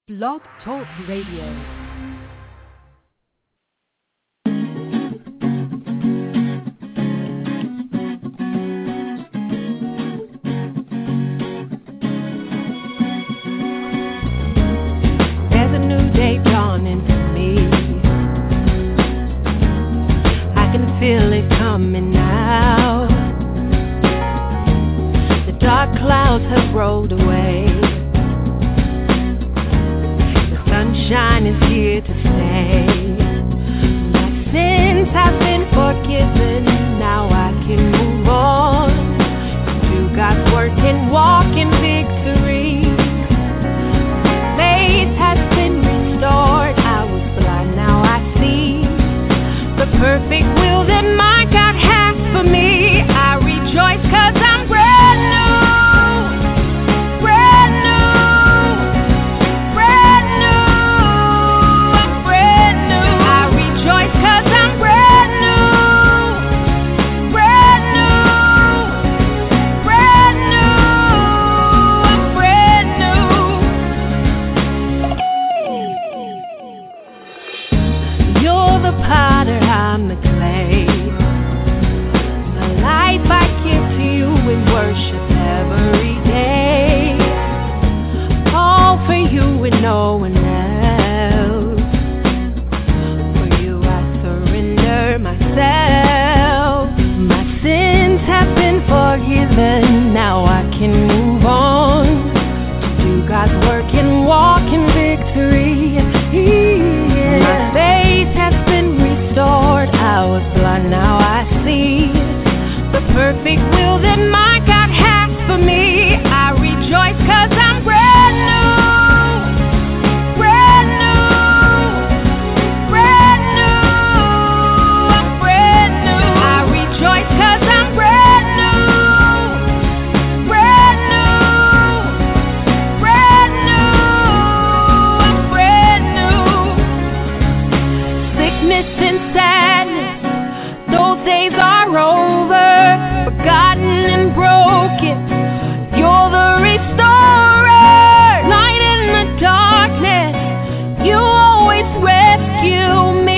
Blog Talk Radio. Feel it coming now. The dark clouds have rolled away. The sunshine is here to stay. My sins have been forgiven. Now I can move on. Do God's work and walk in victory. Faith has been restored. I was blind, now I see the perfect will that my God has for me. I rejoice 'cause I'm brand new, brand new, brand new, I'm brand new. I rejoice 'cause I'm brand new, brand new, brand new, I'm brand new. You're the potter, I'm the clay. My life I give to you in worship every day. All for you and no one else. For you I surrender myself. My sins have been forgiven. Now I can move on. Do God's work and walk in victory. My faith has been restored. I was blind, now I see the perfect will that my God has for me. I rejoice 'cause I'm brand new, brand new, brand new, I'm brand new. I rejoice 'cause I'm brand new, brand new, brand new, I'm brand new. Sickness and sadness, those days are over, forgotten and broken. You're the restorer, light in the darkness. You always rescue me.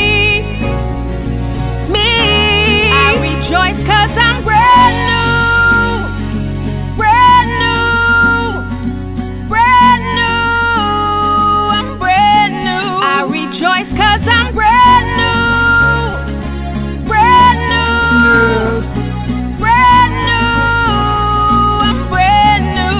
I rejoice 'cause I'm brand new, brand new, brand new, I'm brand new. I rejoice 'cause I'm brand new, brand new, brand new, I'm brand new.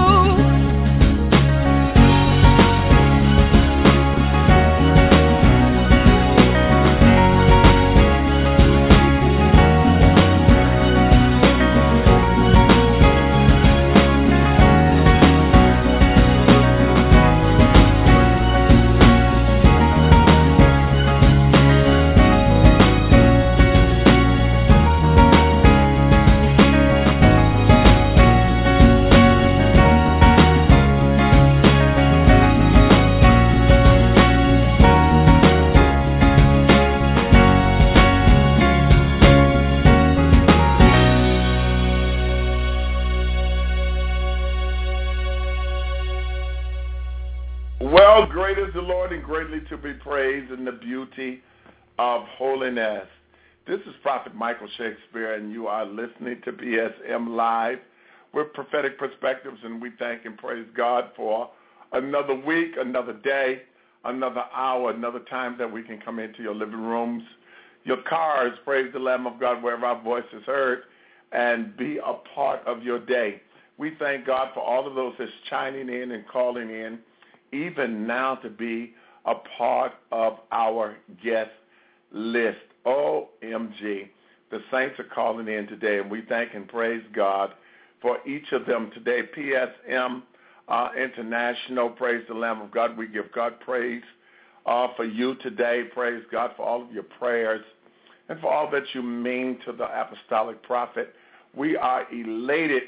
Well, great is the Lord and greatly to be praised in the beauty of holiness. This is Prophet Michael Shakespeare, and you are listening to BSM Live with Prophetic Perspectives, and we thank and praise God for another week, another day, another hour, another time that we can come into your living rooms, your cars, praise the Lamb of God, wherever our voice is heard, and be a part of your day. We thank God for all of those that's chiming in and calling in, even now to be a part of our guest list. OMG, the saints are calling in today, and we thank and praise God for each of them today. PSM International, praise the Lamb of God. We give God praise for you today. Praise God for all of your prayers and for all that you mean to the apostolic prophet. We are elated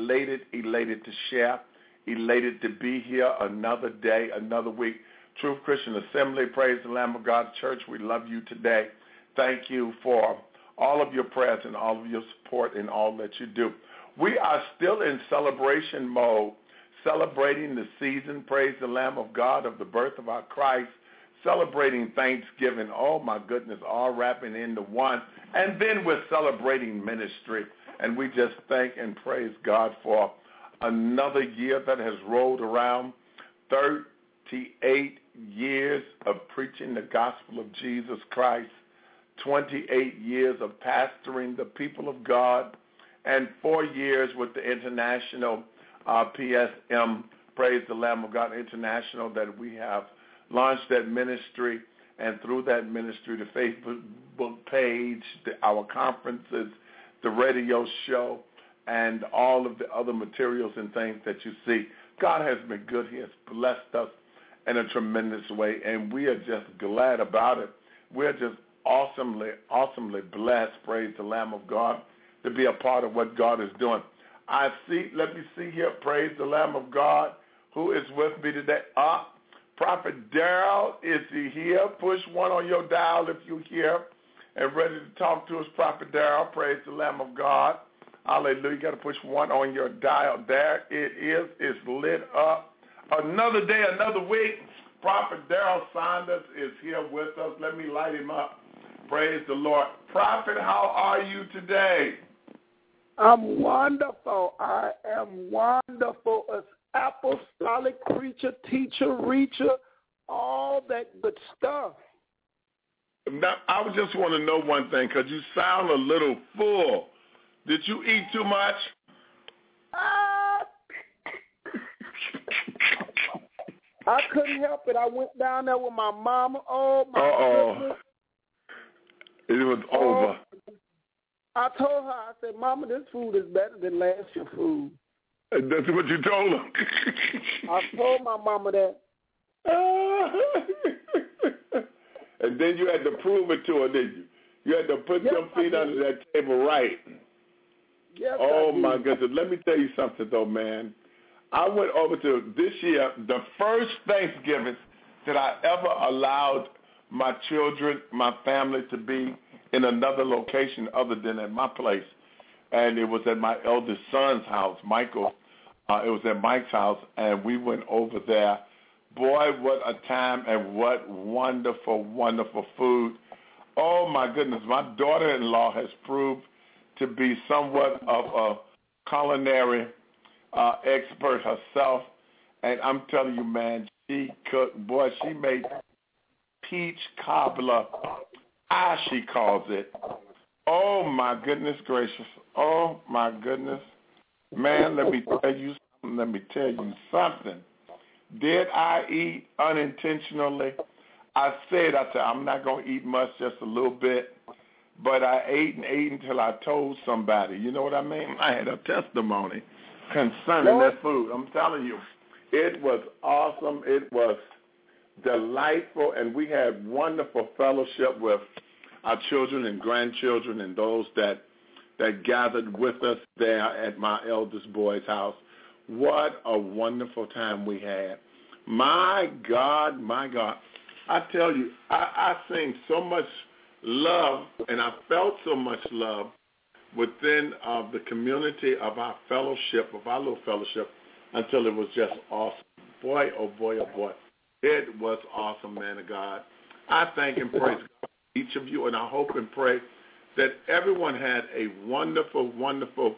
to share. Elated to be here another day, another week. Truth Christian Assembly, praise the Lamb of God Church, we love you today. Thank you for all of your prayers and all of your support in all that you do. We are still in celebration mode, celebrating the season, praise the Lamb of God, of the birth of our Christ, celebrating Thanksgiving. Oh, my goodness, all wrapping into one. And then we're celebrating ministry. And we just thank and praise God for another year that has rolled around, 38 years of preaching the gospel of Jesus Christ, 28 years of pastoring the people of God, and 4 years with the International PSM, Praise the Lamb of God International, that we have launched that ministry, and through that ministry, the Facebook page, our conferences, the radio show, and all of the other materials and things that you see. God has been good. He has blessed us in a tremendous way, and we are just glad about it. We're just awesomely, awesomely blessed, praise the Lamb of God, to be a part of what God is doing. Let me see here, praise the Lamb of God, who is with me today. Prophet Darrell, is he here? Push 1 on your dial if you're here and ready to talk to us, Prophet Darrell. Praise the Lamb of God. Hallelujah. You got to push 1 on your dial. There it is. It's lit up. Another day, another week. Prophet Darrell Saunders is here with us. Let me light him up. Praise the Lord. Prophet, how are you today? I'm wonderful. I am wonderful. As apostolic preacher, teacher, reacher, all that good stuff. Now, I just want to know one thing, because you sound a little full. Did you eat too much? I couldn't help it. I went down there with my mama. Oh, my goodness. It was over. I told her, I said, Mama, this food is better than last year's food. And that's what you told her? I told my mama that. And then you had to prove it to her, didn't you? You had to put your feet under that table right. Yes, oh, my goodness. Let me tell you something, though, man. I went over to this year, the first Thanksgiving that I ever allowed my children, my family to be in another location other than at my place. And it was at my eldest son's house, Michael. It was at Mike's house, and we went over there. Boy, what a time, and what wonderful, wonderful food. Oh, my goodness. My daughter-in-law has proved to be somewhat of a culinary expert herself. And I'm telling you, man, she cooked. Boy, she made peach cobbler, as she calls it. Oh, my goodness gracious. Oh, my goodness. Man, let me tell you something. Did I eat unintentionally? I said, I'm not going to eat much, just a little bit. But I ate until I told somebody. You know what I mean? I had a testimony concerning that food. I'm telling you, it was awesome. It was delightful, and we had wonderful fellowship with our children and grandchildren and those that gathered with us there at my eldest boy's house. What a wonderful time we had. My God, my God. I tell you, I seen so much love, and I felt so much love within the community of our fellowship, of our little fellowship, until it was just awesome. Boy, oh boy, oh boy. It was awesome, man of God. I thank and praise God for each of you, and I hope and pray that everyone had a wonderful, wonderful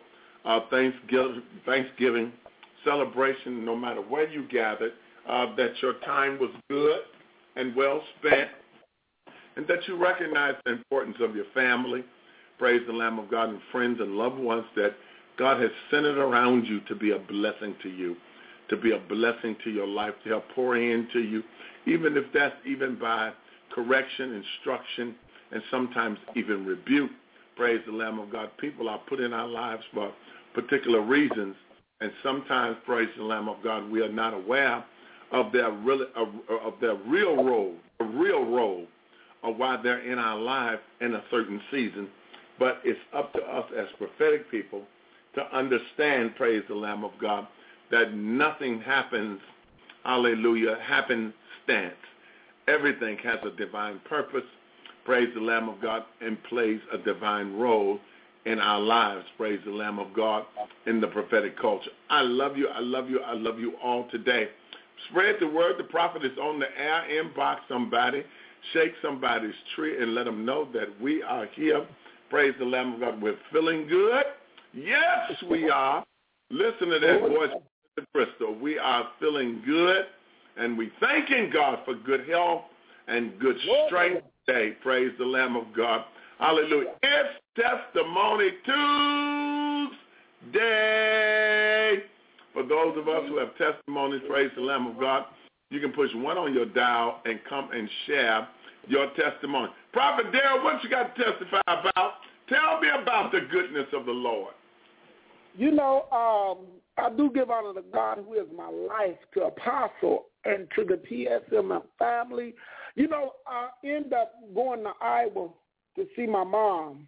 Thanksgiving celebration, no matter where you gathered, that your time was good and well spent, and that you recognize the importance of your family, praise the Lamb of God, and friends and loved ones that God has centered around you to be a blessing to you, to be a blessing to your life, to help pour into you, even if that's even by correction, instruction, and sometimes even rebuke. Praise the Lamb of God. People are put in our lives for particular reasons, and sometimes, praise the Lamb of God, we are not aware of their real role of why they're in our life in a certain season. But it's up to us as prophetic people to understand, praise the Lamb of God, that nothing happens, hallelujah, happenstance. Everything has a divine purpose, praise the Lamb of God, and plays a divine role in our lives, praise the Lamb of God, in the prophetic culture. I love you. I love you. I love you all today. Spread the word. The prophet is on the air. Inbox somebody. Shake somebody's tree and let them know that we are here. Praise the Lamb of God. We're feeling good. Yes, we are. Listen to that voice, Crystal. We are feeling good, and we thanking God for good health and good strength today. Praise the Lamb of God. Hallelujah. It's Testimony Tuesday. For those of us who have testimonies, praise the Lamb of God, you can push 1 on your dial and come and share your testimony. Prophet Darrell, what you got to testify about? Tell me about the goodness of the Lord. You know, I do give honor to God, who is my life, to Apostle and to the PSM family. You know, I end up going to Iowa to see my mom.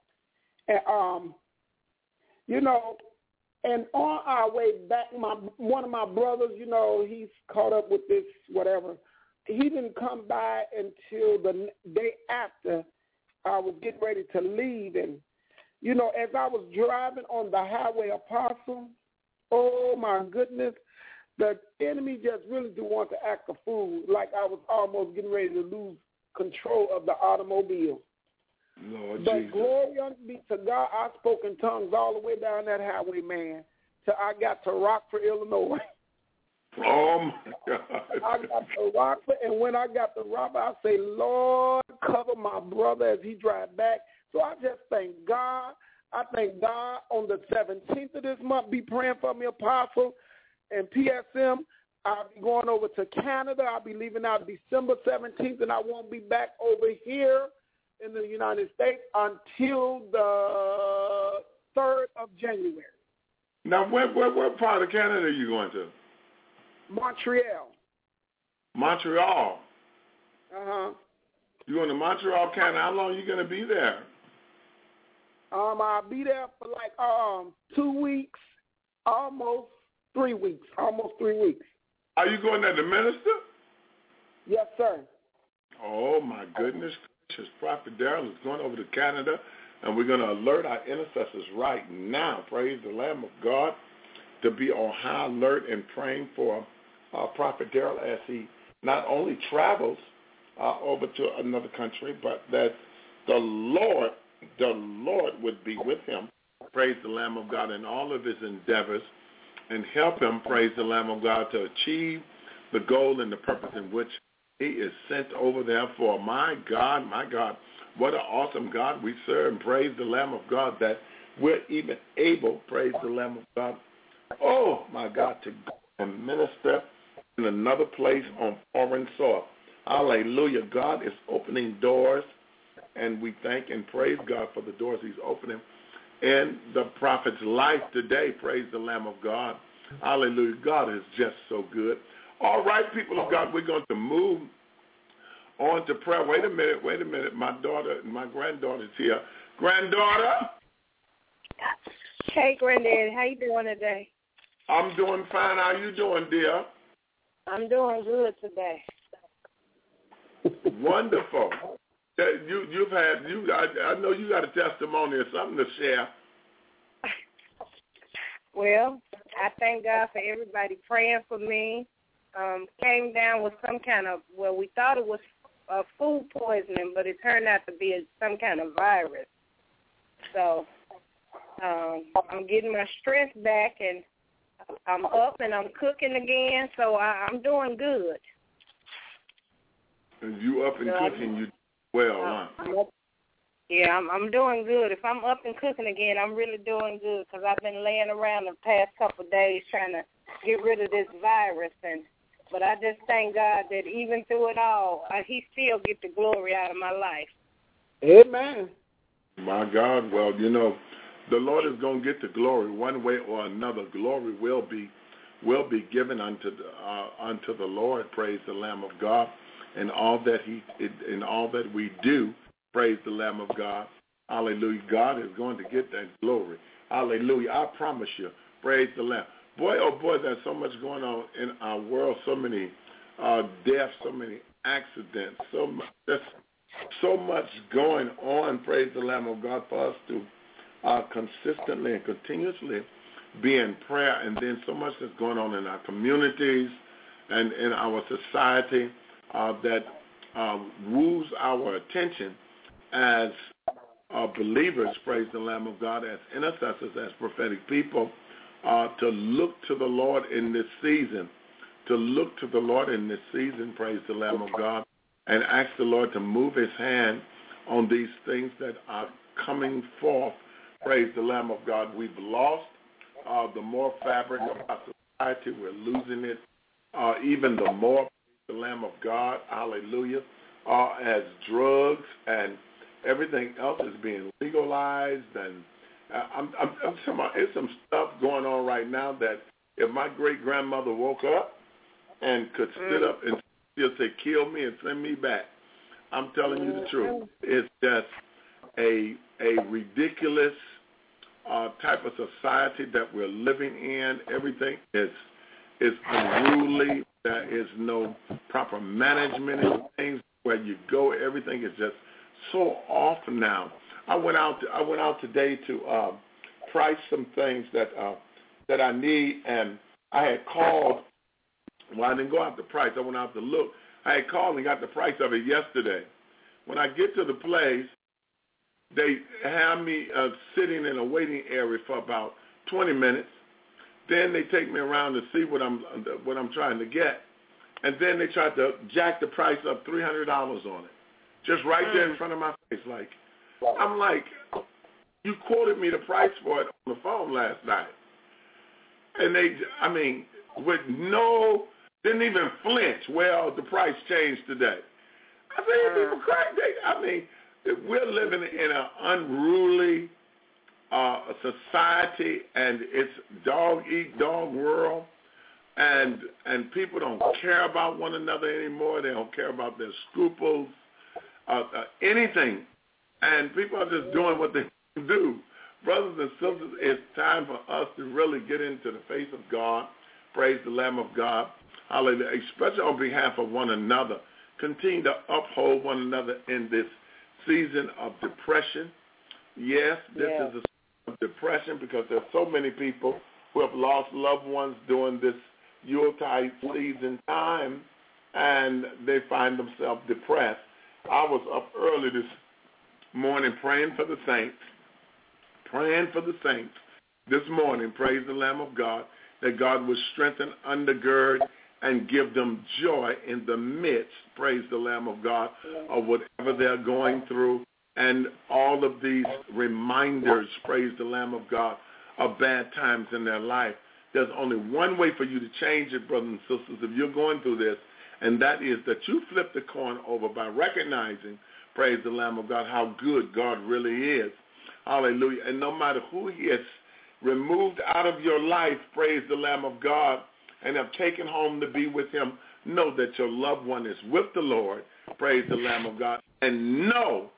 And, you know, and on our way back, one of my brothers, you know, he's caught up with this whatever. He didn't come by until the day after I was getting ready to leave. And, you know, as I was driving on the highway, Apostle, oh, my goodness, the enemy just really do want to act a fool, like I was almost getting ready to lose control of the automobile. Lord but Jesus. Glory be to God, I spoke in tongues all the way down that highway, man, till I got to Rockford, Illinois. Oh, my God. I got to Rockford, and when I got to Rockford, I say, Lord, cover my brother as he drive back. So I just thank God. I thank God on the 17th of this month. Be praying for me, Apostle, and PSM. I'll be going over to Canada. I'll be leaving out December 17th, and I won't be back over here in the United States until the 3rd of January. Now, what part of Canada are you going to? Montreal. Montreal? Uh-huh. You going to Montreal, Canada? How long are you going to be there? I'll be there for like 2 weeks, almost 3 weeks. Are you going there to minister? Yes, sir. Oh, my goodness gracious. Prophet Darrell is going over to Canada, and we're going to alert our intercessors right now, praise the Lamb of God, to be on high alert and praying for Prophet Darrell as he not only travels over to another country, but that the Lord would be with him, praise the Lamb of God, in all of his endeavors, and help him, praise the Lamb of God, to achieve the goal and the purpose in which he is sent over there for. My God, what an awesome God we serve, and praise the Lamb of God that we're even able, praise the Lamb of God, oh, my God, to go and minister in another place on foreign soil. Hallelujah. God is opening doors, and we thank and praise God for the doors he's opening in the prophet's life today. Praise the Lamb of God. Hallelujah. God is just so good. All right, people of God, we're going to move on to prayer. Wait a minute. My granddaughter's here. Granddaughter? Hey, Granddad. How you doing today? I'm doing fine. How you doing, dear? I'm doing good today. Wonderful. I know you got a testimony or something to share. Well, I thank God for everybody praying for me. Came down with some kind of, well, we thought it was food poisoning, but it turned out to be some kind of virus. So I'm getting my strength back, and I'm up and I'm cooking again, so I'm doing good. And you up and cooking, you well, huh? Yeah, I'm doing good. If I'm up and cooking again, I'm really doing good because I've been laying around the past couple of days trying to get rid of this virus. But I just thank God that even through it all, he still gets the glory out of my life. Amen. My God, well, you know, the Lord is going to get the glory one way or another. Glory will be given unto the Lord. Praise the Lamb of God, and all that we do. Praise the Lamb of God. Hallelujah. God is going to get that glory. Hallelujah. I promise you. Praise the Lamb. Boy, oh boy, there's so much going on in our world. So many deaths, so many accidents, there's so much going on. Praise the Lamb of God for us to consistently and continuously be in prayer. And then so much that's going on in our communities and in our society that woos our attention as believers, praise the Lamb of God, as intercessors, as prophetic people, to look to the Lord in this season, praise the Lamb of God, and ask the Lord to move his hand on these things that are coming forth, praise the Lamb of God. We've lost the more fabric of our society. We're losing it even the more, praise the Lamb of God, hallelujah, as drugs and everything else is being legalized. And I'm talking about, there's some stuff going on right now that if my great-grandmother woke up and could sit up and she'll say, kill me and send me back. I'm telling you the truth. It's just a ridiculous type of society that we're living in. Everything is unruly. There is no proper management in things. Where you go, everything is just so off now. I went out today to price some things that I need, and I had called. Well, I didn't go out to price. I went out to look. I had called and got the price of it yesterday. When I get to the place, they have me sitting in a waiting area for about 20 minutes. Then they take me around to see what I'm trying to get, and then they try to jack the price up $300 on it, just right there in front of my face. I'm like, you quoted me the price for it on the phone last night, and didn't even flinch. Well, the price changed today. I said, people crazy. We're living in an unruly society, and it's dog-eat-dog world, and people don't care about one another anymore. They don't care about their scruples, anything, and people are just doing what they do. Brothers and sisters, it's time for us to really get into the face of God. Praise the Lamb of God. Hallelujah. Especially on behalf of one another. Continue to uphold one another in this season of depression. Yes, this is a season of depression because there's so many people who have lost loved ones during this Yuletide season time, and they find themselves depressed. I was up early this morning praying for the saints this morning, praise the Lamb of God, that God would strengthen, undergird, and give them joy in the midst, praise the Lamb of God, of whatever they're going through, and all of these reminders, praise the Lamb of God, of bad times in their life. There's only one way for you to change it, brothers and sisters, if you're going through this, and that is that you flip the coin over by recognizing, praise the Lamb of God, how good God really is. Hallelujah. And no matter who he is removed out of your life, praise the Lamb of God, and have taken home to be with him, know that your loved one is with the Lord, praise the Lamb of God, and know,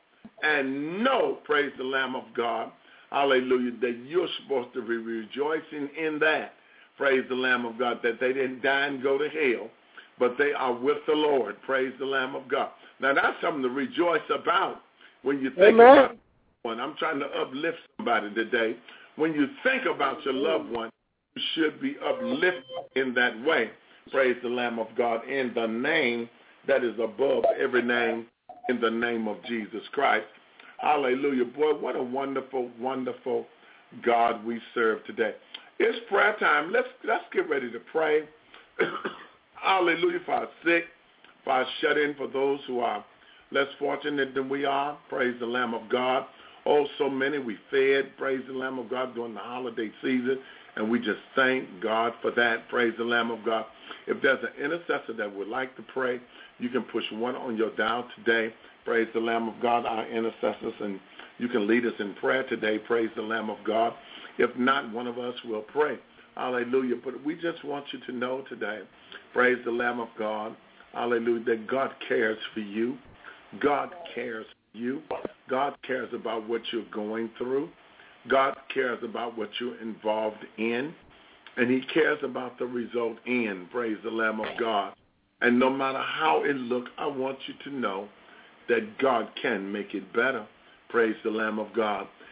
praise the Lamb of God, hallelujah, that you're supposed to be rejoicing in that, praise the Lamb of God, that they didn't die and go to hell, but they are with the Lord, praise the Lamb of God. Now, that's something to rejoice about when you think about one. I'm trying to uplift somebody today. When you think about your loved one, you should be uplifted in that way. Praise the Lamb of God, in the name that is above every name, in the name of Jesus Christ. Hallelujah. Boy, what a wonderful, wonderful God we serve today. It's prayer time. Let's get ready to pray. Hallelujah, for our sick, for our shut-in, for those who are less fortunate than we are. Praise the Lamb of God. Oh, so many we fed, praise the Lamb of God, during the holiday season, and we just thank God for that. Praise the Lamb of God. If there's an intercessor that would like to pray, you can push 1 on your dial today. Praise the Lamb of God, our intercessors, and you can lead us in prayer today. Praise the Lamb of God. If not, one of us will pray. Hallelujah. But we just want you to know today, praise the Lamb of God, hallelujah, that God cares for you. God cares for you. God cares about what you're going through. God cares about what you're involved in, and he cares about the result in, praise the Lamb of God. And no matter how it looks, I want you to know that God can make it better, praise the Lamb of God.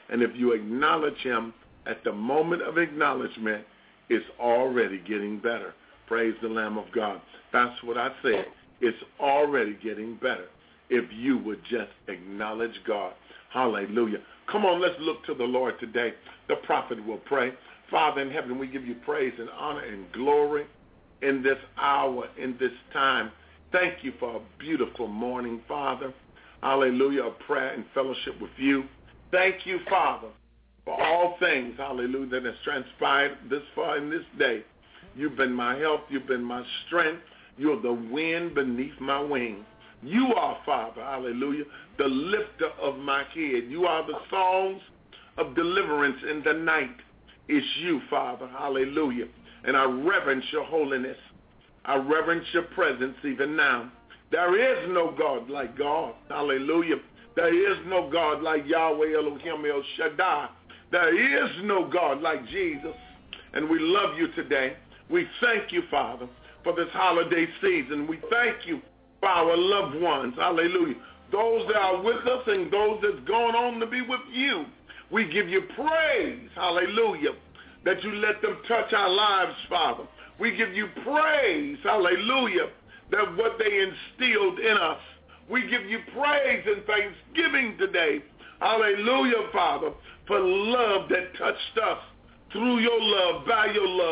And if you acknowledge him at the moment of acknowledgement, it's already getting better. Praise the Lamb of God. That's what I said. It's already getting better if you would just acknowledge God. Hallelujah. Come on, let's look to the Lord today. The prophet will pray. Father in heaven, we give you praise and honor and glory in this hour, in this time. Thank you for a beautiful morning, Father. Hallelujah, a prayer and fellowship with you. Thank you, Father, for all things, hallelujah, that has transpired this far in this day. You've been my help. You've been my strength. You're the wind beneath my wings. You are, Father, hallelujah, the lifter of my head. You are the songs of deliverance in the night. It's you, Father, hallelujah. And I reverence your holiness. I reverence your presence even now. There is no God like God, hallelujah. There is no God like Yahweh Elohim El Shaddai. There is no God like Jesus. And we love you today. We thank you, Father, for this holiday season. We thank you for our loved ones, hallelujah. Those that are with us and those that's going on to be with you. We give you praise, hallelujah, that you let them touch our lives, Father. We give you praise, hallelujah, that what they instilled in us. We give you praise and thanksgiving today, hallelujah, Father, for love that touched us through your love, by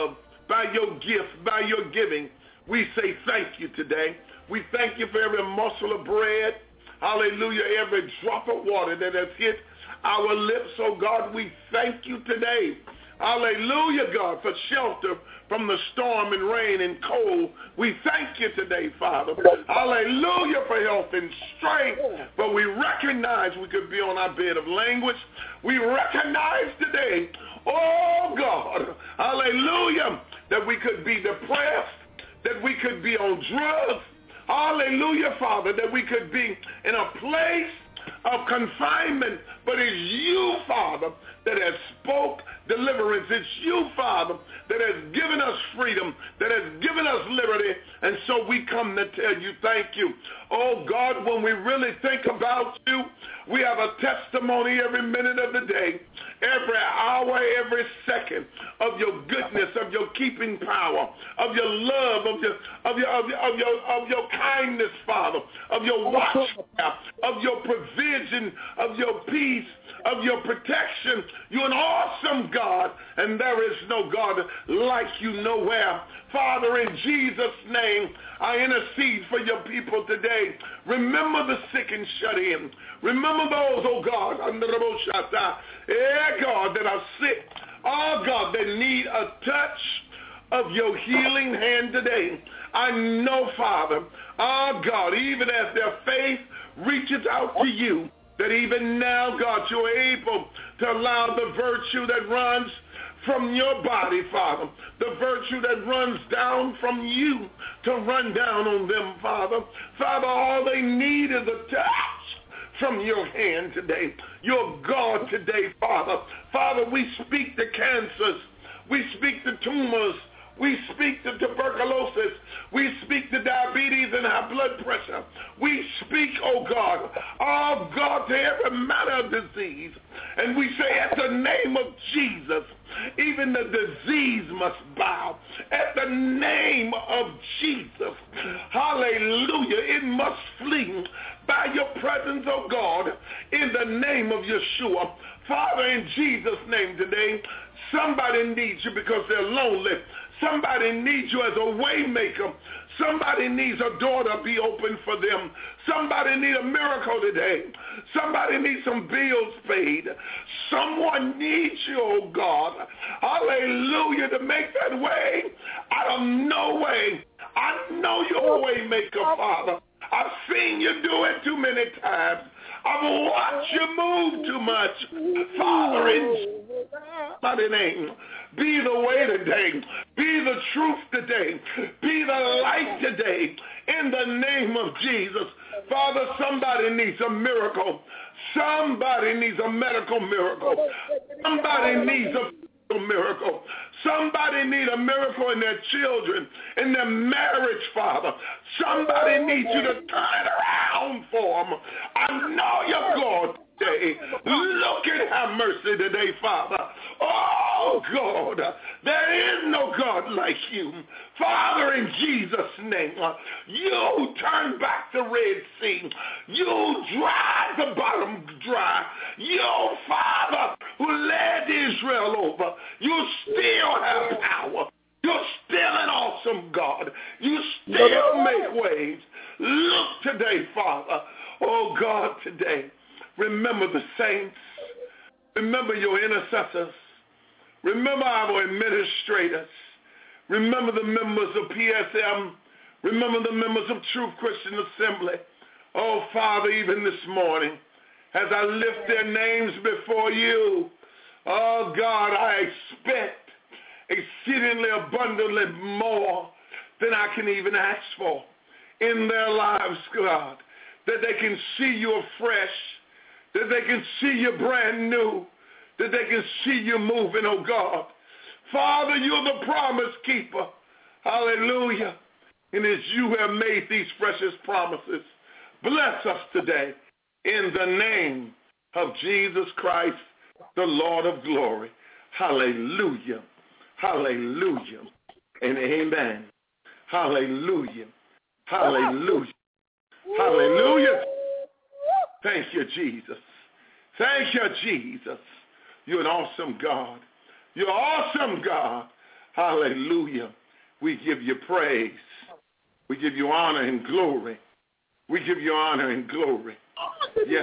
your gift, by your giving. We say thank you today. We thank you for every morsel of bread, hallelujah, every drop of water that has hit our lips. Oh, God, we thank you today. Hallelujah, God, for shelter from the storm and rain and cold. We thank you today, Father. Hallelujah, for health and strength. But we recognize we could be on our bed of language. We recognize today, oh, God, hallelujah, that we could be depressed, that we could be on drugs. Hallelujah, Father, that we could be in a place of confinement, but it's you, Father, that has spoke deliverance. It's you, Father, that has given us freedom, that has given us liberty, and so we come to tell you thank you. Oh, God, when we really think about you, we have a testimony every minute of the day, every hour, every second of your goodness, of your keeping power, of your love, of your kindness, Father, of your watch, of your provision, of your peace, of your protection. You're an awesome God, and there is no God like you nowhere. Father, in Jesus' name, I intercede for your people today. Remember the sick and shut in. Remember those, oh God, God, that are sick. Oh God, that need a touch of your healing hand today. I know, Father, oh God, even as their faith reaches out to you, that even now, God, you're able to allow the virtue that runs from your body, Father, the virtue that runs down from you to run down on them, Father. Father, all they need is a touch from your hand today. Your God today, Father. Father, we speak to cancers. We speak to tumors. We speak to tuberculosis. We speak to diabetes and high blood pressure. We speak, oh God, to every manner of disease. And we say at the name of Jesus, even the disease must bow. At the name of Jesus, hallelujah, it must flee by your presence, oh God, in the name of Yeshua. Father, in Jesus' name today, somebody needs you because they're lonely. Somebody needs you as a way maker. Somebody needs a door to be open for them. Somebody needs a miracle today. Somebody needs some bills paid. Someone needs you, oh God. Hallelujah, to make that way out of no way. I know you're a way maker, Father. I've seen you do it too many times. I've watched you move too much. Father, in somebody's name, be the way today. Be the truth today. Be the light today. In the name of Jesus. Father, somebody needs a miracle. Somebody needs a medical miracle. Somebody needs a miracle. Somebody needs a miracle in their children, in their marriage, Father. Somebody needs you to turn it around for them. I know you're God today. today. Look and have mercy today, Father. Oh, God, there is no God like you. Father, in Jesus' name, you turn back the Red Sea. You drive the bottom dry. You, Father, who led Israel over, you still have power. You're still an awesome God. You still make ways. Look today, Father. Oh, God, today, remember the saints. Remember your intercessors. Remember our administrators. Remember the members of PSM. Remember the members of Truth Christian Assembly. Oh, Father, even this morning, as I lift their names before you, oh, God, I expect exceedingly abundantly more than I can even ask for in their lives, God, that they can see you afresh, that they can see you brand new, that they can see you moving, oh God. Father, you're the promise keeper. Hallelujah. And as you have made these precious promises, bless us today in the name of Jesus Christ, the Lord of glory. Hallelujah. Hallelujah. And amen. Hallelujah. Hallelujah. Hallelujah. Thank you, Jesus. Thank you, Jesus. You're an awesome God. You're awesome, God. Hallelujah. We give you praise. We give you honor and glory. We give you honor and glory. Yes.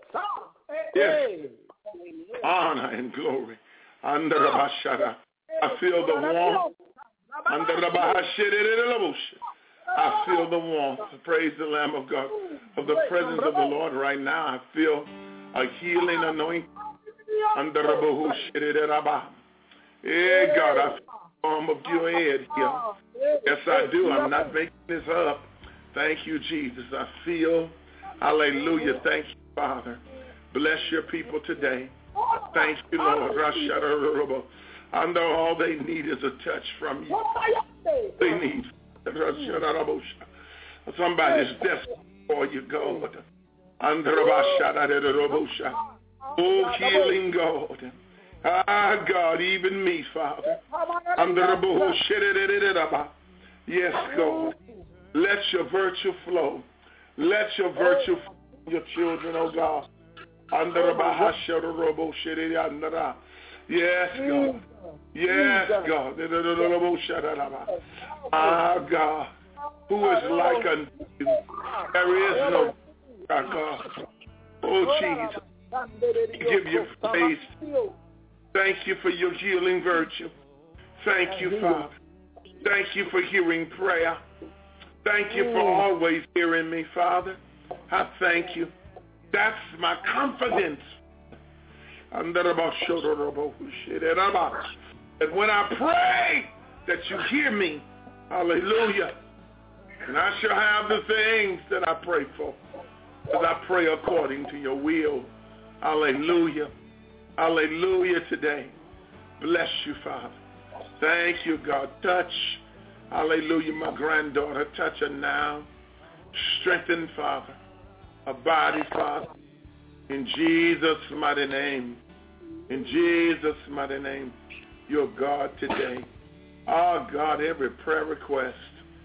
Yes. Honor and glory. Under the Bashara. I feel the warmth. Under the Bahashir. I feel the warmth. Praise the Lamb of God. Of the presence of the Lord right now. I feel a healing anointing. Under the Bahushir. Hey, God, I feel the palm of your head here. Yes, I do. I'm not making this up. Thank you, Jesus. I feel, hallelujah. Thank you, Father. Bless your people today. Thank you, Lord. And all they need is a touch from you. They need somebody's desperate for you, God. Oh, healing God. Ah, God, even me, Father. Yes, God. Let your virtue flow. Let your virtue flow, your children, oh God. Yes, God. Yes, God. Ah, God. Who is like unto you? There is no God. Oh, Jesus. We give you praise. Thank you for your healing virtue. Thank you, Father. Thank you for hearing prayer. Thank you for always hearing me, Father. I thank you. That's my confidence. That when I pray, that you hear me. Hallelujah. And I shall have the things that I pray for, as I pray according to your will. Hallelujah. Hallelujah today. Bless you, Father. Thank you, God. Touch, hallelujah, my granddaughter. Touch her now. Strengthen, Father, her body, Father. In Jesus' mighty name. In Jesus' mighty name. You're God today. Oh, God, every prayer request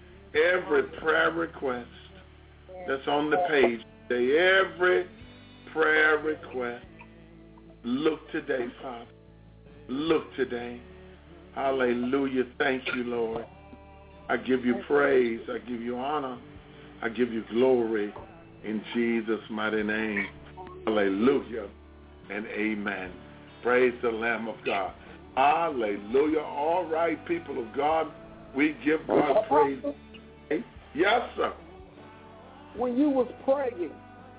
that's on the page today, every prayer request, look today, Father. Look today. Hallelujah. Thank you, Lord. I give you praise. I give you honor. I give you glory in Jesus' mighty name. Hallelujah and amen. Praise the Lamb of God. Hallelujah. All right, people of God, we give God praise. Yes, sir. When you was praying,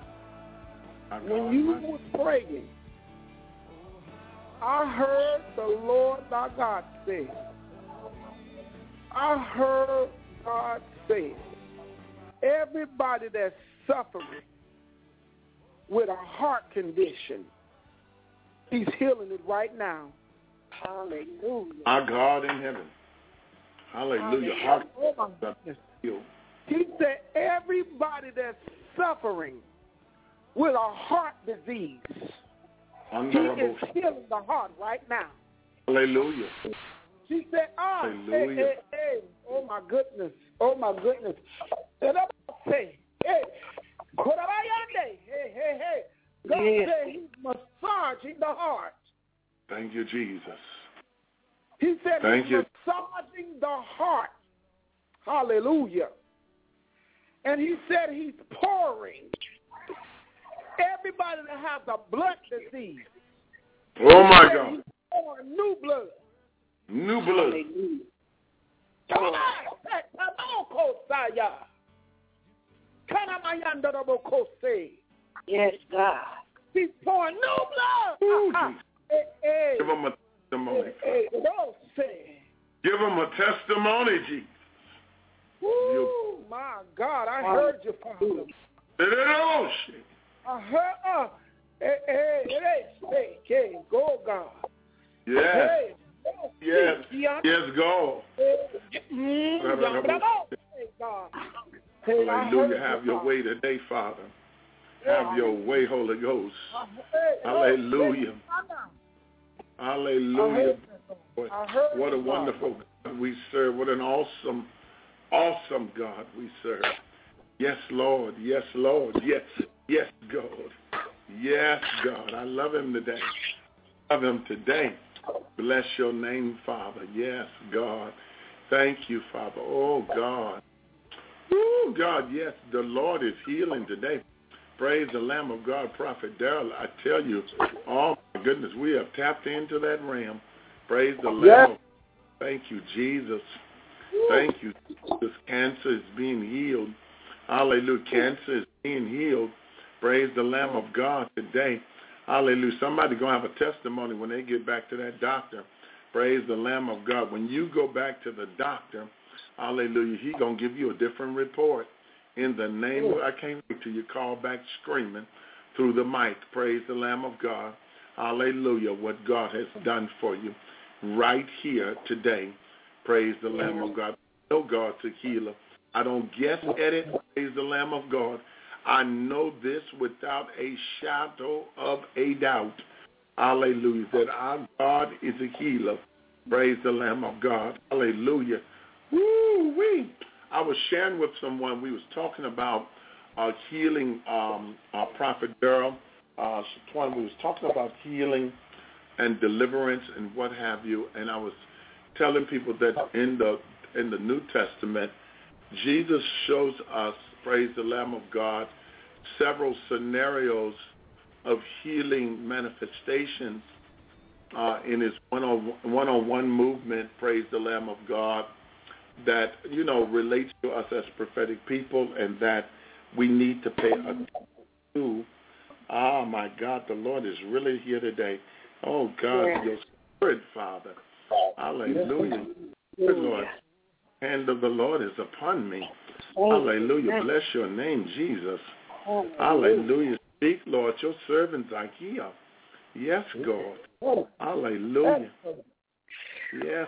I heard the Lord thy God say, I heard God say, everybody that's suffering with a heart condition, he's healing it right now. Hallelujah. Our God in heaven. Hallelujah. Heart healed. He said everybody that's suffering with a heart disease, He is healing the heart right now. Hallelujah. She said, Hallelujah. Hey, oh my goodness. And I say, hey. God said he's massaging the heart. Thank you, Jesus. He said he's massaging the heart. Hallelujah. And he said he's pouring. Everybody that has a blood disease. Oh, my God. He's pouring new blood. New blood. Yes, God. He's pouring new blood. Give him a testimony. Give him a testimony, Jesus. Ooh, my God, I heard you, Father. I heard, go, God. Yes. Yes, go. Hallelujah. Have your way today, Father. Have your way, Holy Ghost. Hallelujah. Hallelujah. What a wonderful God we serve. What an awesome God we serve. Yes, Lord. Yes, Lord. Yes, God. Yes, God. I love him today. Love him today. Bless your name, Father. Yes, God. Thank you, Father. Oh, God. Oh, God, yes, the Lord is healing today. Praise the Lamb of God, Prophet Darrell. I tell you, oh, my goodness, we have tapped into that realm. Praise the Lamb. Thank you, Jesus. Thank you. This cancer is being healed. Hallelujah. Cancer is being healed. Praise the Lamb of God today. Hallelujah. Somebody going to have a testimony when they get back to that doctor. Praise the Lamb of God. When you go back to the doctor, hallelujah, he's going to give you a different report. In the name of, I can't wait till you call back screaming through the mic. Praise the Lamb of God. Hallelujah. What God has done for you right here today. Praise the Lamb of God. I know God's a healer. I don't guess at it. Praise the Lamb of God. I know this without a shadow of a doubt. Hallelujah. That our God is a healer. Praise the Lamb of God. Hallelujah. Woo-wee. I was sharing with someone, we was talking about healing, Prophet Darrell. We was talking about healing and deliverance and what have you. And I was telling people that in the New Testament, Jesus shows us, praise the Lamb of God, several scenarios of healing manifestations in his one-on-one movement, praise the Lamb of God, that, relates to us as prophetic people and that we need to pay attention to. Oh, my God, the Lord is really here today. Oh, God, your spirit, Father. Hallelujah. Good Lord. The hand of the Lord is upon me. Hallelujah. Bless your name, Jesus. Hallelujah. Speak, Lord. Your servants are here. Yes, God. Hallelujah. Yes.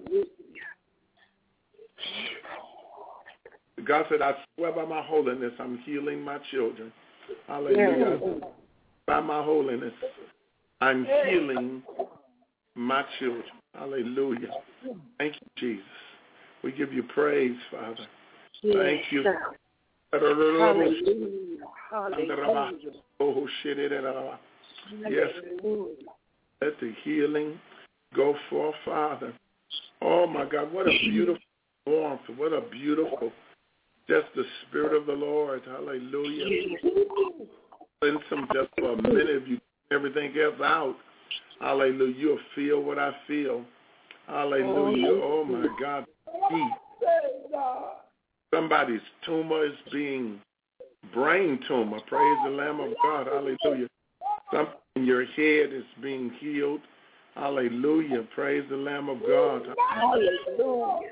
God said, I swear by my holiness, I'm healing my children. Hallelujah. By my holiness, I'm healing my children. Hallelujah. Thank you, Jesus. We give you praise, Father. Thank you. Hallelujah. Yes. Let the healing go forth, Father. Oh, my God, what a beautiful warmth. What a beautiful, just the Spirit of the Lord. Hallelujah. Spend some just for a minute. If you everything else out, hallelujah, you'll feel what I feel. Hallelujah. Oh, my God. Somebody's tumor is being brain tumor. Praise the Lamb of God. Hallelujah. Something in your head is being healed. Hallelujah. Praise the Lamb of God. Hallelujah.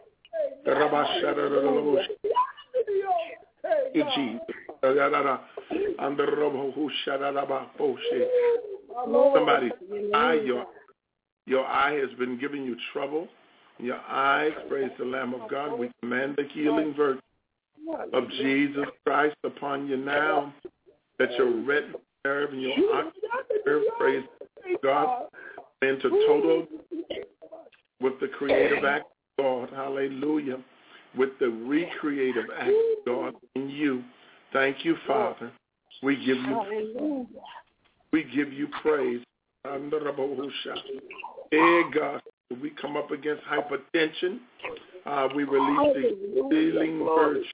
Somebody's eye, your eye has been giving you trouble. Your eyes, praise the Lamb of God. We command the healing virtue of Jesus Christ upon you now, that your retina nerve and your ocular nerve, praise God, into total with the creative act, God, hallelujah, with the recreative act, God, in you. Thank you, Father. We give you praise. Hey, God, we come up against hypertension. We release the healing virtue.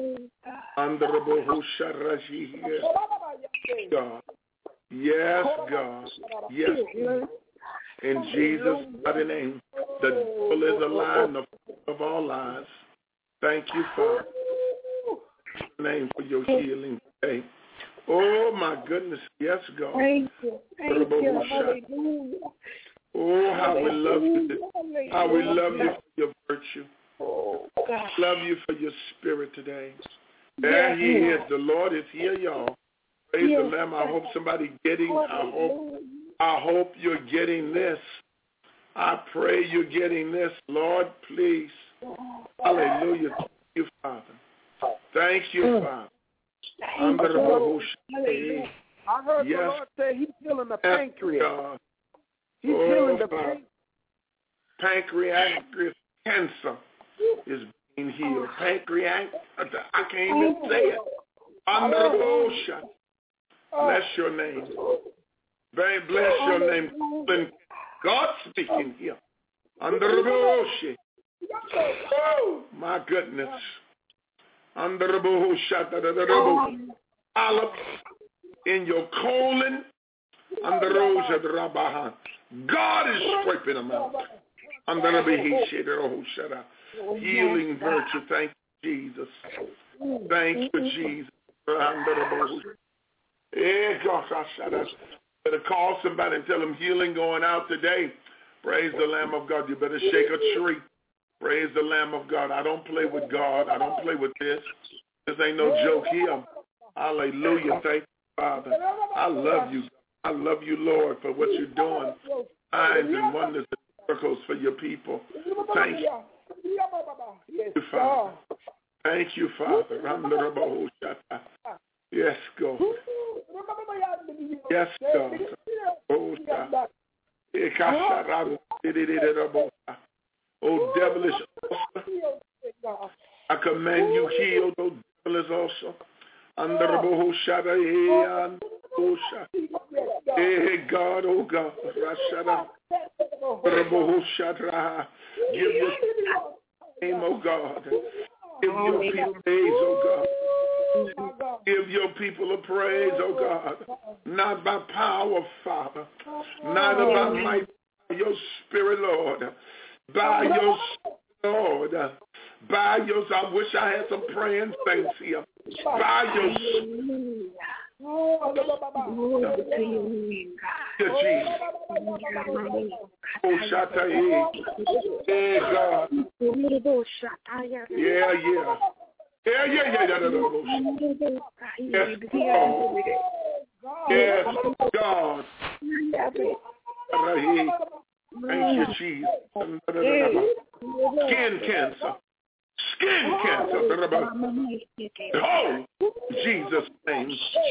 God. Yes, God. Yes. In Jesus' mighty name, the devil is a lie of our lives. Thank you, Father. Name for your healing today. Oh, my goodness. Yes, God. Thank you. Hallelujah. Oh, how we love you. How we love you for your virtue. Oh, God. Love you for your spirit today. There he is. The Lord is here, y'all. Praise the Lamb. I hope somebody I hope you're getting this. I pray you're getting this. Lord, please. Hallelujah. Thank you, Father. Thank you, Father. I heard the Lord say he's healing the pancreas. He's healing the pancreatic cancer is being healed. Pancreatic, I can't even say it. Bless your name. Bless your name. God speaking here. Oh, my goodness. Polyps in your colon. God is scraping them out. Healing virtue. Thank you, Jesus. Thank you, Jesus. Better call somebody and tell them healing going out today. Praise the Lamb of God. You better shake a tree. Praise the Lamb of God. I don't play with God. I don't play with this. This ain't no joke here. Hallelujah. Thank you, Father. I love you. I love you, Lord, for what you're doing. Signs and wonders and miracles for your people. Thank you. Father. Thank you, Father. Yes, God. Yes, God. Oh, devilish also. I command you healed, oh devilish also. Under the Bohushada, hey, God, oh God. Rashada. Give your name, oh God. Give your people praise, oh God. Give your people a praise, oh God. Not by power, Father. Not by might, by your spirit, Lord. By your spirit, Lord. By your, I wish I had some praying saints here. By your spirit. Oh, Shatta, hey, God. Yeah. Yes, God. Thank you, Jesus. Skin cancer. Oh, Jesus' name.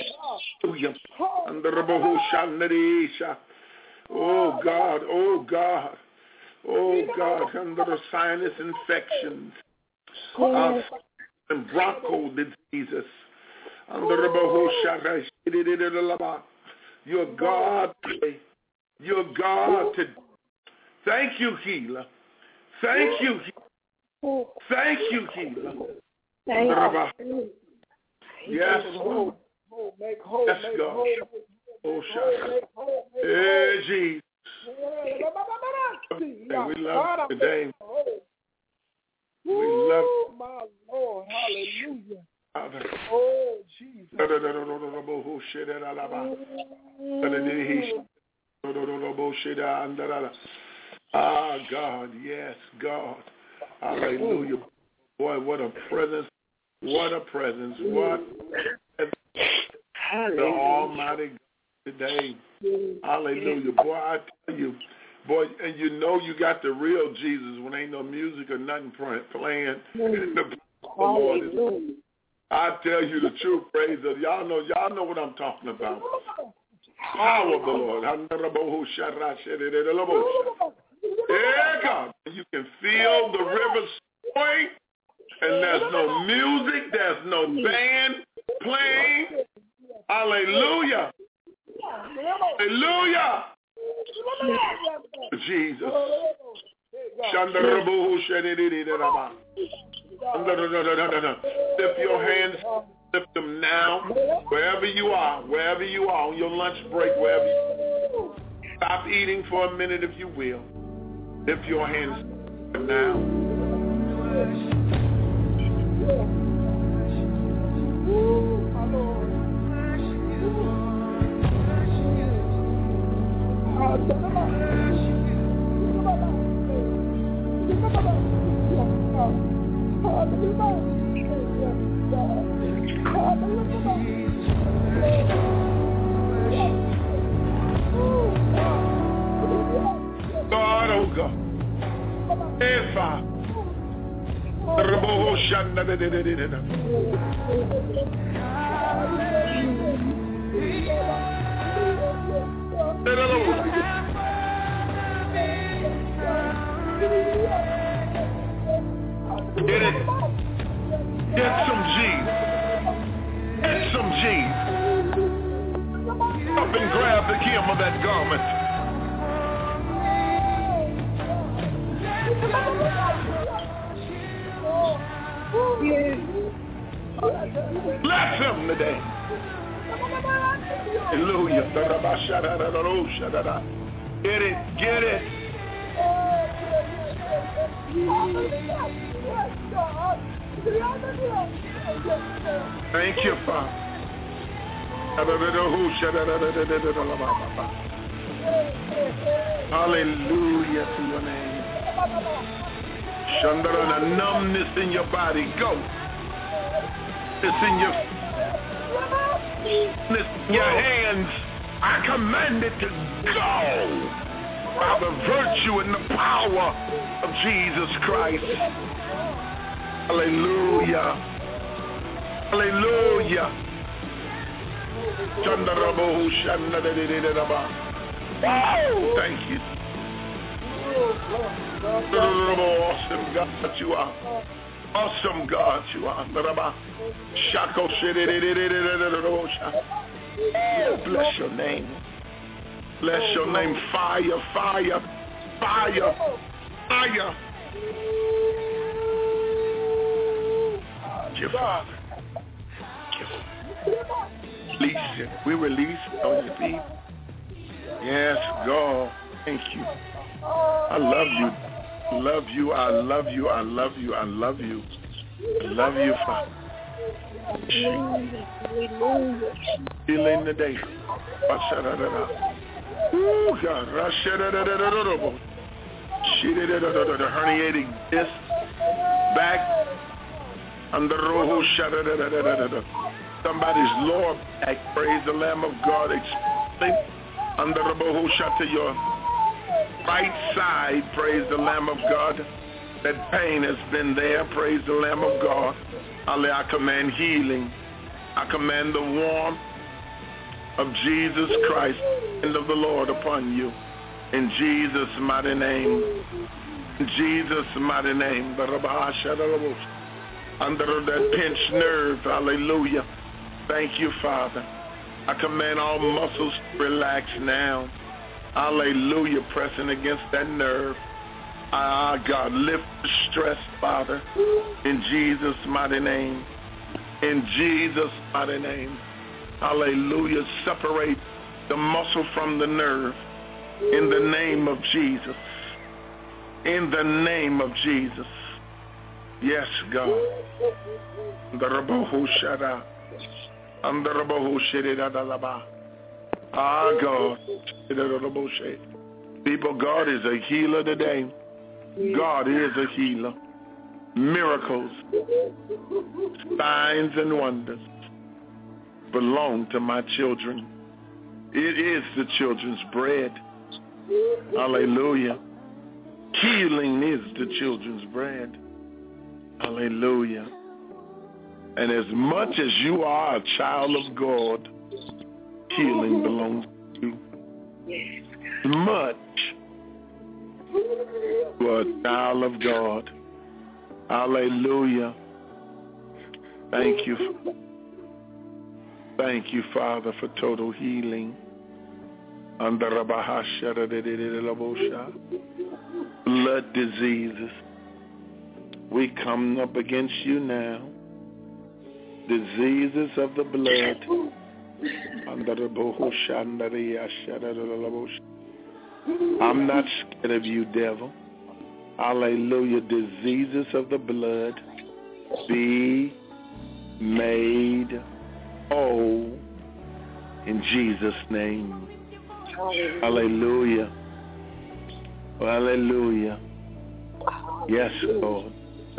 Oh, God. Under the sinus infections. And broncho diseases. You're God today. You're God today. Thank you, healer. Thank you, healer. Thank you, healer. Yes, Lord. Yes, God. Oh, hey, Jesus. We love you today. We love you. My Lord. Hallelujah. Father. Oh, Jesus. Ah, God. Yes, God. Hallelujah. Boy, what a presence. What a presence. What the Almighty God today. Hallelujah. Boy, I tell you. Boy, and you know you got the real Jesus when ain't no music or nothing playing. The Lord is, I tell you the truth, praise of y'all know what I'm talking about. power of the Lord. Yeah, God. You can feel the rivers flowing, and there's no music, there's no band playing. Hallelujah. Hallelujah. Jesus. Lift your hands, lift them now, wherever you are, on your lunch break, wherever you stop eating for a minute if you will. Lift your hands now. God, oh God. Hey, Father. Get it. Get some Jesus. Get some Jesus. Up and grab the hem of that garment. Bless him today. Hallelujah. Get it. Get it. Thank you, Father. Hallelujah to your name. Chandra, the numbness in your body, go. It's in your hands. I command it to go by the virtue and the power of Jesus Christ. Hallelujah. Hallelujah. Thank you. Awesome God you are. Awesome God you are. Bless your name. Bless your name. Fire, fire, fire, fire. Thank you, Father. Release it. We release it on your feet. Yes, God. Thank you. I love you. Love you. I love you. I love you. I love you. I love you, Father. Healing today. Ooh, God. The herniating disc back under somebody's lower back. Praise the Lamb of God. Under to your right side. Praise the Lamb of God. That pain has been there. Praise the Lamb of God. I command healing. I command the warmth of Jesus Christ and of the Lord upon you. In Jesus' mighty name. In Jesus' mighty name. Under that pinched nerve. Hallelujah. Thank you, Father. I command all muscles to relax now. Hallelujah. Pressing against that nerve. God, lift the stress, Father. In Jesus' mighty name. In Jesus' mighty name. Hallelujah. Separate the muscle from the nerve. In the name of Jesus. In the name of Jesus. Yes, God. God. People, God is a healer today. God is a healer. Miracles, signs, and wonders belong to my children. It is the children's bread. Hallelujah. Healing is the children's bread. Hallelujah. And as much as you are a child of God, healing belongs to you. you much. You are a child of God. Hallelujah. Thank you. Thank you, Father, for total healing. Blood diseases. We come up against you now. Diseases of the blood. I'm not scared of you, devil. Hallelujah. Diseases of the blood be made whole in Jesus' name. Hallelujah. Hallelujah. Yes, Lord.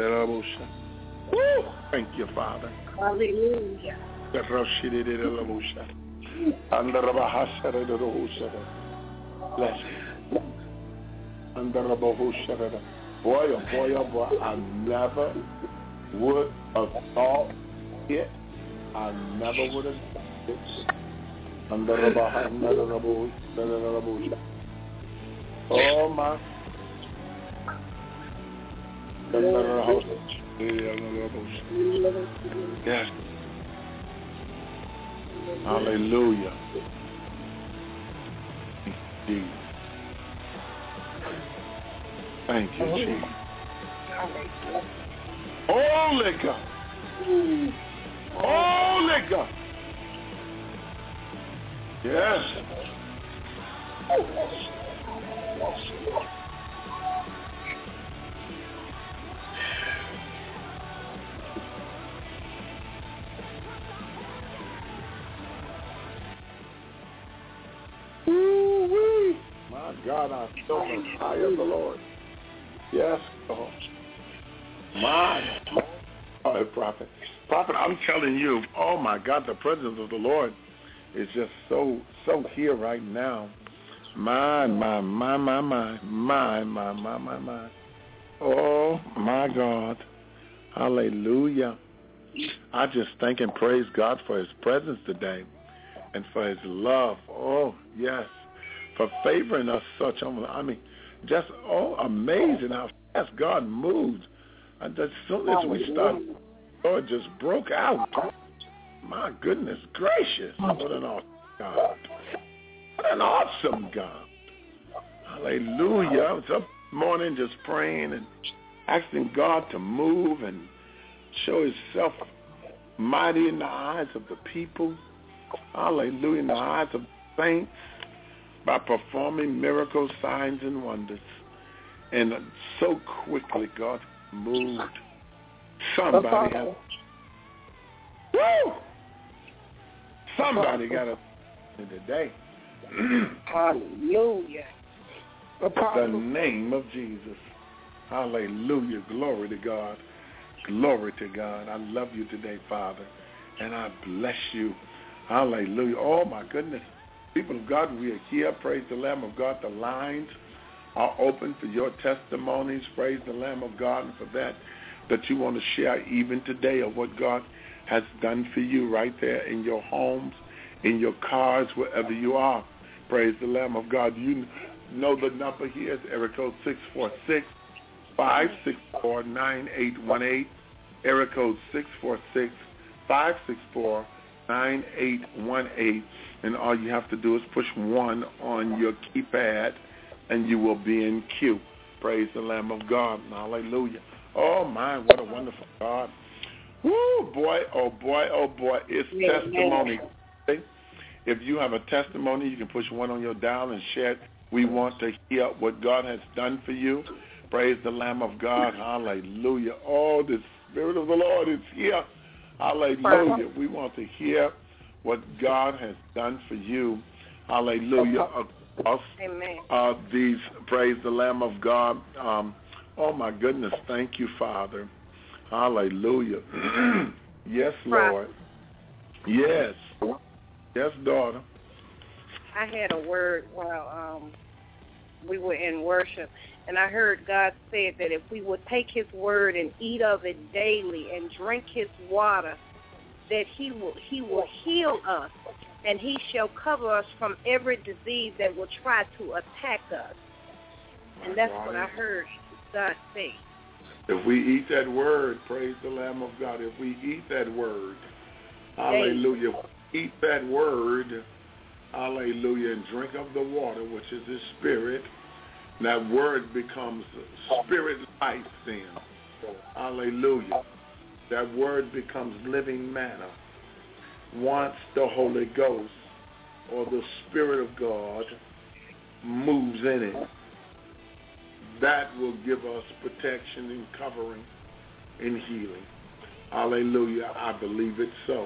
Woo! Thank you, Father. Hallelujah. Bless you. Boy, oh boy, oh boy, I never would have thought it. I never would have it. Oh my. Yes. Hallelujah. Jesus. Thank you, Jesus. Holy God. Holy God. Yes. Woo-wee. My God, I feel the fire of the Lord. Yes, Lord. My prophet. Prophet, I'm telling you, oh my God, the presence of the Lord is just so here right now. My. Oh my God. Hallelujah. I just thank and praise God for his presence today and for his love. Oh, yes. For favoring us such. I mean, just, amazing how fast God moves. And as soon as we started, God just broke out. My goodness gracious. What an awesome God. What an awesome God. Hallelujah. I was up this morning just praying and asking God to move and show himself mighty in the eyes of the people. Hallelujah. In the eyes of the saints by performing miracles, signs, and wonders. And so quickly God moved. Somebody has... Woo! Somebody got a today. Hallelujah. The name of Jesus. Hallelujah. Glory to God. Glory to God. I love you today, Father. And I bless you. Hallelujah. Oh, my goodness. People of God, we are here. Praise the Lamb of God. The lines are open for your testimonies. Praise the Lamb of God. And for that you want to share even today of what God has done for you right there in your homes, in your cars, wherever you are. Praise the Lamb of God. You know the number here is area code 646-564-9818. Area code 646-564-9818. And all you have to do is push 1 on your keypad, and you will be in queue. Praise the Lamb of God. Hallelujah. Oh, my, what a wonderful God. Woo, boy, oh, boy, oh, boy. It's testimony. If you have a testimony, you can push 1 on your dial and share it. We want to hear what God has done for you. Praise the Lamb of God. Hallelujah. Oh, the Spirit of the Lord is here. Hallelujah. We want to hear what God has done for you. Hallelujah. Across these, praise the Lamb of God. Oh, my goodness. Thank you, Father. Hallelujah. Yes, Lord. Yes. Yes, daughter. I had a word while we were in worship, and I heard God said that if we would take his word and eat of it daily and drink his water, that he will heal us and he shall cover us from every disease that will try to attack us. And that's what I heard God say. If we eat that word, praise the Lamb of God, if we eat that word, hallelujah, if we eat that word, hallelujah, and drink of the water, which is his spirit, that word becomes spirit life then. Hallelujah. That word becomes living manna. Once the Holy Ghost or the Spirit of God moves in it, that will give us protection and covering and healing. Hallelujah. I believe it so.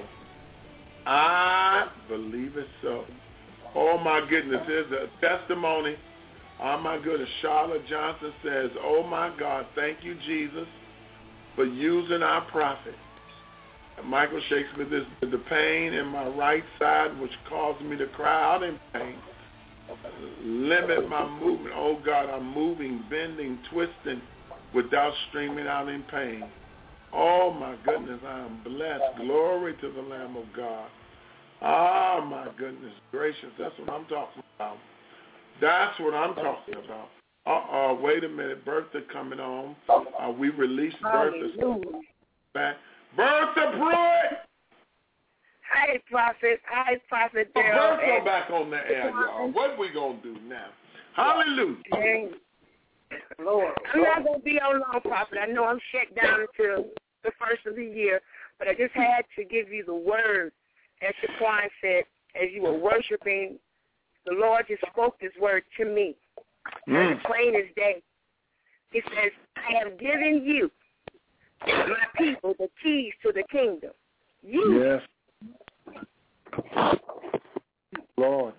I believe it so. Oh, my goodness. There's a testimony. Oh, my goodness. Charlotte Johnson says, oh, my God, thank you, Jesus, for using our prophet. Michael Shakespeare, this the pain in my right side, which caused me to cry out in pain. Limit my movement. Oh, God, I'm moving, bending, twisting without streaming out in pain. Oh, my goodness, I am blessed. Glory to the Lamb of God. Ah, my goodness gracious. That's what I'm talking about. That's what I'm talking about. Wait a minute. Bertha coming on. We released Bertha back. Bertha Pruitt! Hi, Prophet. Hi, Prophet Daryl. Bertha back on the air, y'all. What we going to do now? Hallelujah. Lord. I'm not going to be on long, Prophet. I know I'm shut down until the first of the year, but I just had to give you the word. As Shaquan said, as you were worshiping, the Lord just spoke this word to me. As plain as day. He says, I have given you, my people, the keys to the kingdom. You. Yes. Lord,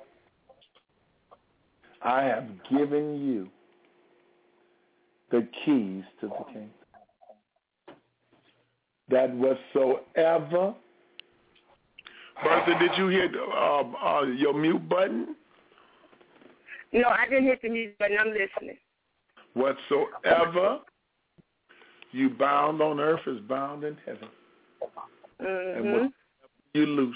I have given you the keys to the kingdom. That whatsoever. Bertha, did you hit your mute button? No, I didn't hit the mute button. I'm listening. Whatsoever you bound on earth is bound in heaven. And what you loose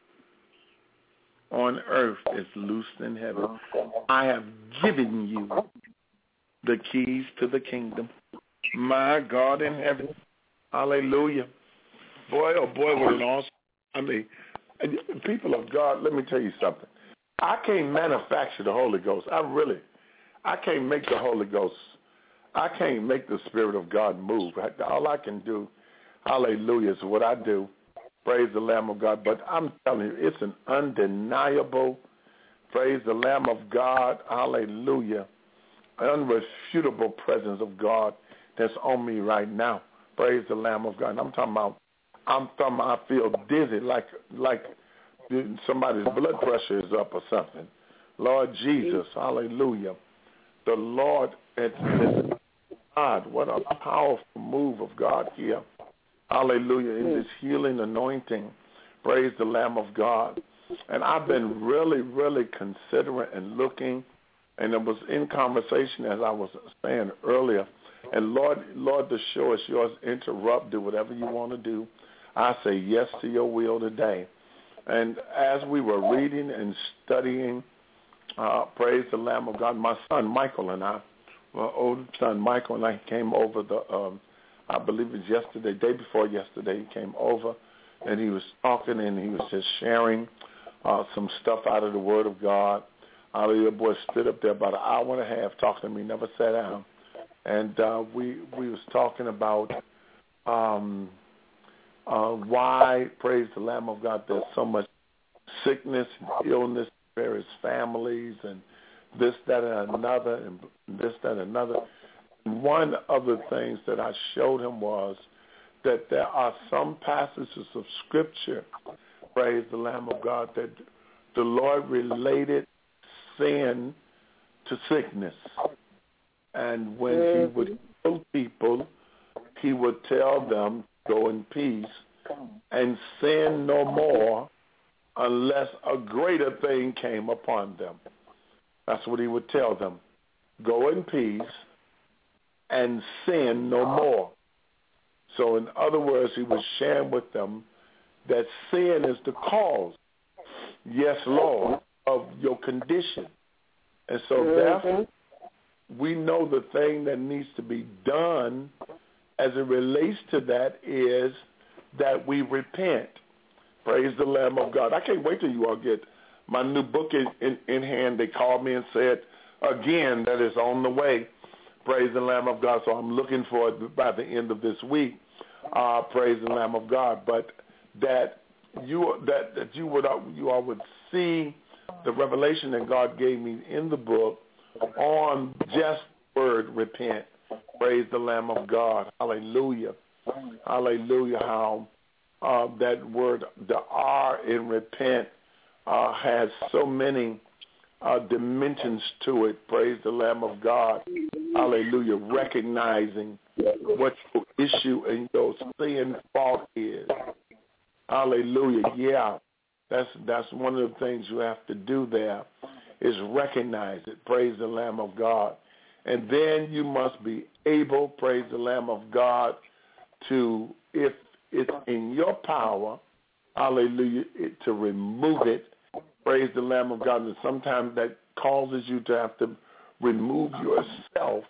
on earth is loosed in heaven. I have given you the keys to the kingdom. My God in heaven. Hallelujah. Boy, oh boy, what an awesome. I mean, people of God, let me tell you something. I can't manufacture the Holy Ghost. I can't make the Holy Ghost. I can't make the Spirit of God move. All I can do, hallelujah, is what I do. Praise the Lamb of God. But I'm telling you, it's an undeniable, praise the Lamb of God, hallelujah, unrefutable presence of God that's on me right now. Praise the Lamb of God. And I'm talking about I feel dizzy like somebody's blood pressure is up or something. Lord Jesus, hallelujah. The Lord, it's God, what a powerful move of God here. Hallelujah, in this healing anointing. Praise the Lamb of God. And I've been really, really considering and looking, and it was in conversation as I was saying earlier. And Lord, the show is yours. Interrupt, do whatever you want to do. I say yes to your will today. And as we were reading and studying, praise the Lamb of God, my son Michael and I, my oldest son Michael and I came over I believe it was yesterday, day before yesterday, he came over and he was talking and he was just sharing some stuff out of the Word of God. Our little boy stood up there about an hour and a half talking to me, never sat down. And we was talking about why, praise the Lamb of God, there's so much sickness and illness in various families and this, that, and another, and this, that, and another. And one of the things that I showed him was that there are some passages of Scripture, praise the Lamb of God, that the Lord related sin to sickness. And when he would heal people, he would tell them, go in peace and sin no more unless a greater thing came upon them. That's what he would tell them. Go in peace and sin no more. So in other words, he was sharing with them that sin is the cause yes, Lord, of your condition. And so therefore, we know the thing that needs to be done as it relates to that is that we repent. Praise the Lamb of God. I can't wait till you all get my new book in hand. They called me and said, again, that is on the way. Praise the Lamb of God. So I'm looking for it by the end of this week. Praise the Lamb of God. But that you all would see the revelation that God gave me in the book on just the word repent. Praise the Lamb of God. Hallelujah. Hallelujah. How that word, the R in repent, has so many dimensions to it. Praise the Lamb of God. Hallelujah. Recognizing what your issue and your sin fault is. Hallelujah. Yeah. That's one of the things you have to do there is recognize it. Praise the Lamb of God. And then you must be able, praise the Lamb of God, to, if it's in your power, hallelujah, to remove it. Praise the Lamb of God. And sometimes that causes you to have to remove yourself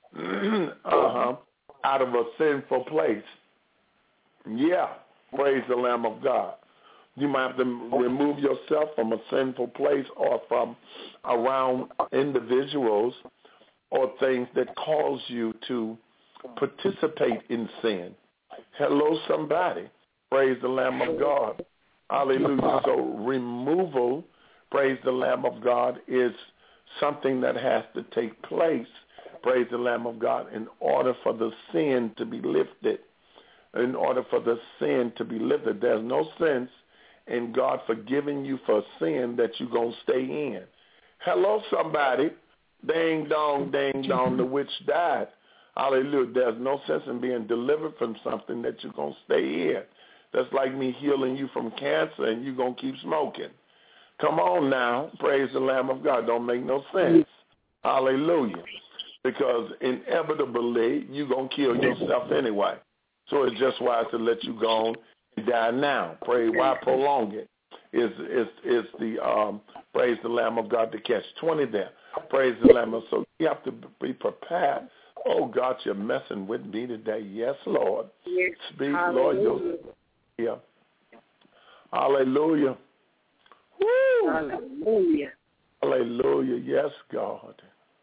out of a sinful place. Yeah, praise the Lamb of God. You might have to remove yourself from a sinful place or from around individuals or things that cause you to participate in sin. Hello, somebody. Praise the Lamb of God. Hallelujah. So removal, praise the Lamb of God, is something that has to take place, praise the Lamb of God, in order for the sin to be lifted. In order for the sin to be lifted. There's no sense in God forgiving you for sin that you're going to stay in. Hello, somebody. Ding dong, the witch died. Hallelujah. There's no sense in being delivered from something that you're going to stay in. That's like me healing you from cancer and you're going to keep smoking. Come on now. Praise the Lamb of God. Don't make no sense. Hallelujah. Because inevitably, you're going to kill yourself anyway. So it's just wise to let you go on and die now. Pray, why prolong it? Is the praise the Lamb of God to catch 20 there. Praise the Lamb of God. So you have to be prepared. Oh, God, you're messing with me today. Yes, Lord. Yes. Speak, Lord. Yeah. Hallelujah. Woo. Hallelujah. Hallelujah. Yes, God.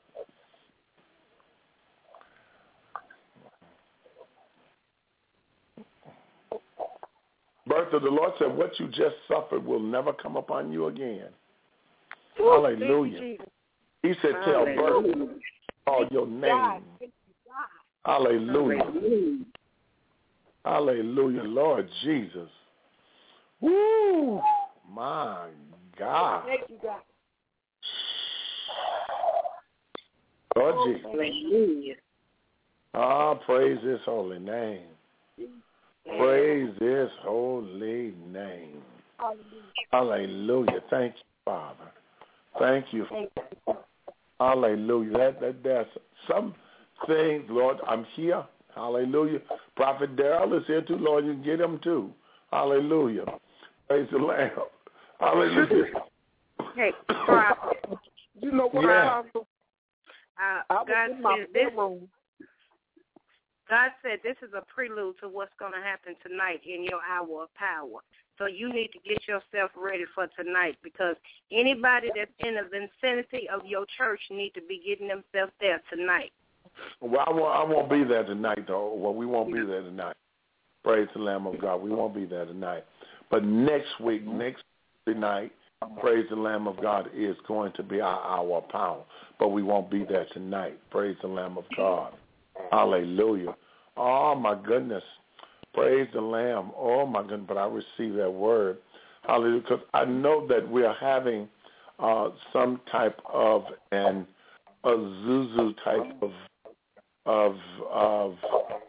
Bertha, the Lord said, what you just suffered will never come upon you again. Hallelujah. He said, tell Bertha all your name. Hallelujah. Hallelujah, Lord Jesus. Woo! My God. Thank you, God. Lord Jesus. Hallelujah. Praise his holy name. Praise his holy name. Hallelujah. Thank you, Father. Thank you. Hallelujah. That's some things, Lord. I'm here. Hallelujah. Prophet Darrell is here too, Lord. You can get him too. Hallelujah. Praise the Lamb. Hallelujah. Hey, Prophet. You know what, Yeah. God said this is a prelude to what's going to happen tonight in your hour of power. So you need to get yourself ready for tonight, because anybody that's in the vicinity of your church need to be getting themselves there tonight. Well, I won't be there tonight, though. Well, we won't be there tonight. Praise the Lamb of God. We won't be there tonight. But next week, next night, praise the Lamb of God, is going to be our hour of power. But we won't be there tonight. Praise the Lamb of God. Hallelujah. Oh, my goodness. Praise the Lamb. Oh, my goodness. But I receive that word. Hallelujah. Because I know that we are having some type of a Zuzu type of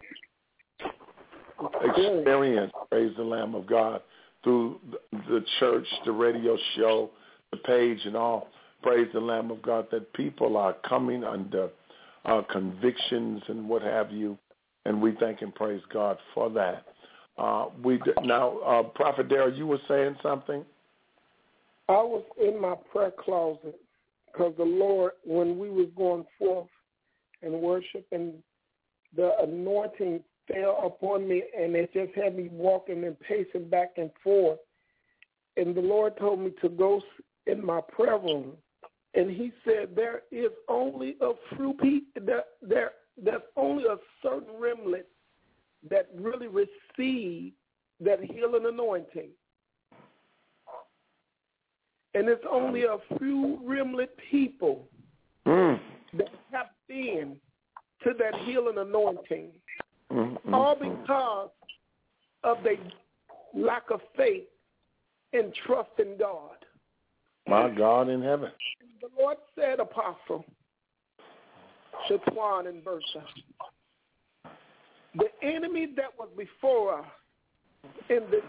experience, praise the Lamb of God, through the church, the radio show, the page and all. Praise the Lamb of God, that people are coming under convictions and what have you, and we thank and praise God for that. Prophet Darrell, you were saying something? I was in my prayer closet because the Lord, when we was going forth and worship, and the anointing fell upon me, and it just had me walking and pacing back and forth. And the Lord told me to go in my prayer room, and He said there is only a few people, there's only a certain remnant that really receive that healing anointing. And it's only a few remnant people that have been to that healing anointing, all because of their lack of faith and trust in God. My God in heaven. The Lord said, Apostle Shaquan and Bertha, the enemy that was before us in this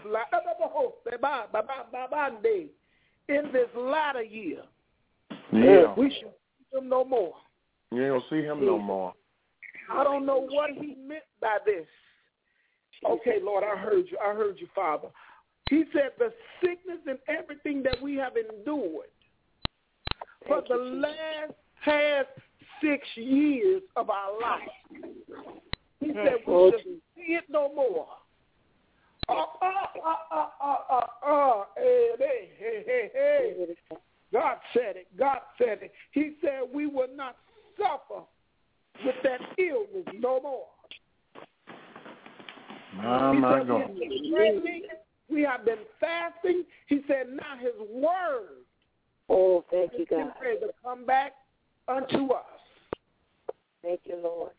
latter year, we should see him no more. You ain't gonna see him no more. I don't know what He meant by this. Okay, Lord, I heard you, Father. He said the sickness and everything that we have endured for the past 6 years of our life. He said we should see it no more. Hey. God said it. God said it. He said we will not suffer with that illness no more. My God. We have been fasting. He said now His word thank you, God, is ready to come back unto us. Thank you, Lord.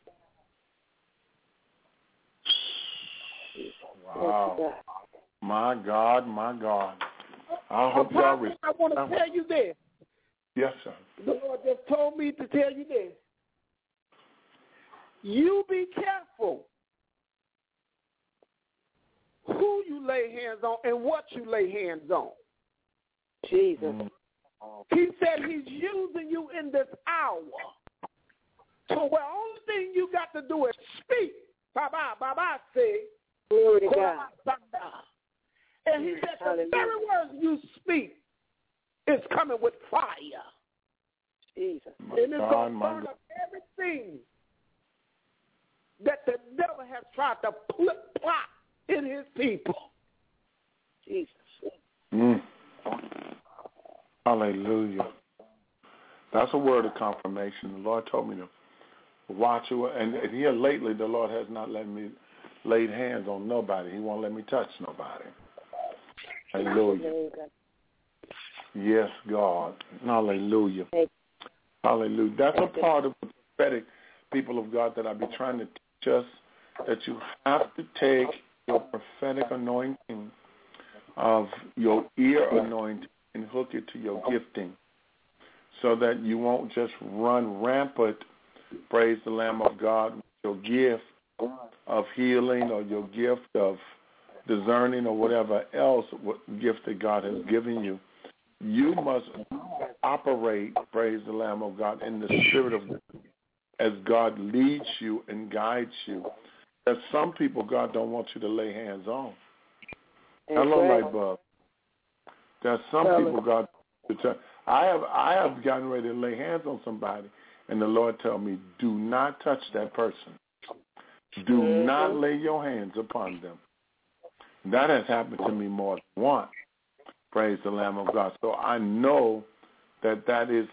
Wow. My God. I hope y'all receive. I want to tell you this. Yes, sir. The Lord just told me to tell you this. You be careful who you lay hands on and what you lay hands on. Jesus. He said He's using you in this hour. So the only thing you got to do is speak. Baba say. Glory to God. And He said the very words you speak is coming with fire. Jesus. And it's going to burn up everything that the devil has tried to plot in His people. Jesus. Hallelujah. That's a word of confirmation. The Lord told me to watch you. And here lately, the Lord has not let me lay hands on nobody. He won't let me touch nobody. Hallelujah. Yes, God. Hallelujah. Hallelujah. That's a part of the prophetic, people of God, that I be trying to teach us, that you have to take your prophetic anointing of your ear anointing and hook it to your gifting so that you won't just run rampant, praise the Lamb of God, with your gift of healing or your gift of discerning or whatever else gift that God has given you. You must operate, praise the Lamb of God, in the Spirit of God as God leads you and guides you. There's some people God don't want you to lay hands on. Hello, Lightbulb. There's some people God. I have gotten ready to lay hands on somebody, and the Lord told me, do not touch that person. Do not lay your hands upon them. That has happened to me more than once. Praise the Lamb of God. So I know that is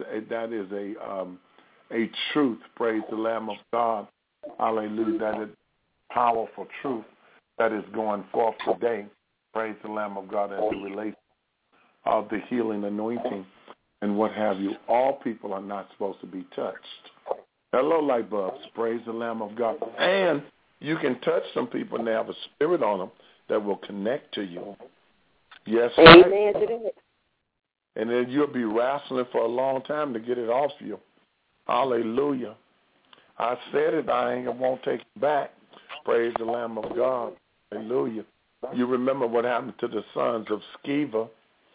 a truth. Praise the Lamb of God. Hallelujah. That is powerful truth that is going forth today. Praise the Lamb of God as it relates of the healing anointing and what have you. All people are not supposed to be touched. Hello, light bulbs. Praise the Lamb of God. And you can touch some people and they have a spirit on them that will connect to you. Yes, amen to that. And then you'll be wrestling for a long time to get it off you. Hallelujah. I said it, I won't take it back. Praise the Lamb of God. Hallelujah. You remember what happened to the sons of Sceva.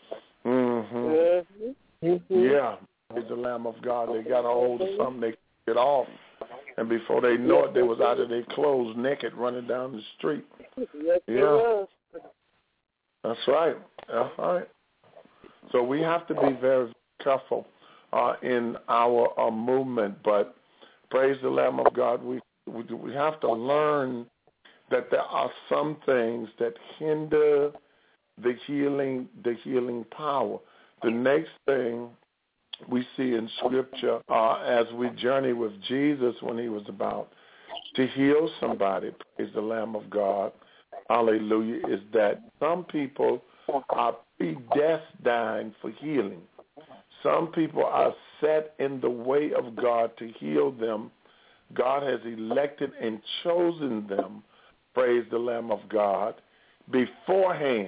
Yeah. Praise the Lamb of God. They got a hold of something, they get off. And before they know it, they was out of their clothes naked running down the street. Yes, yeah. That's right. That's right. So we have to be very careful in our movement. But praise the Lamb of God, we have to learn that there are some things that hinder the healing power. The next thing we see in Scripture as we journey with Jesus when he was about to heal somebody, praise the Lamb of God, hallelujah, is that some people are predestined for healing. Some people are set in the way of God to heal them. God has elected and chosen them, praise the Lamb of God, beforehand,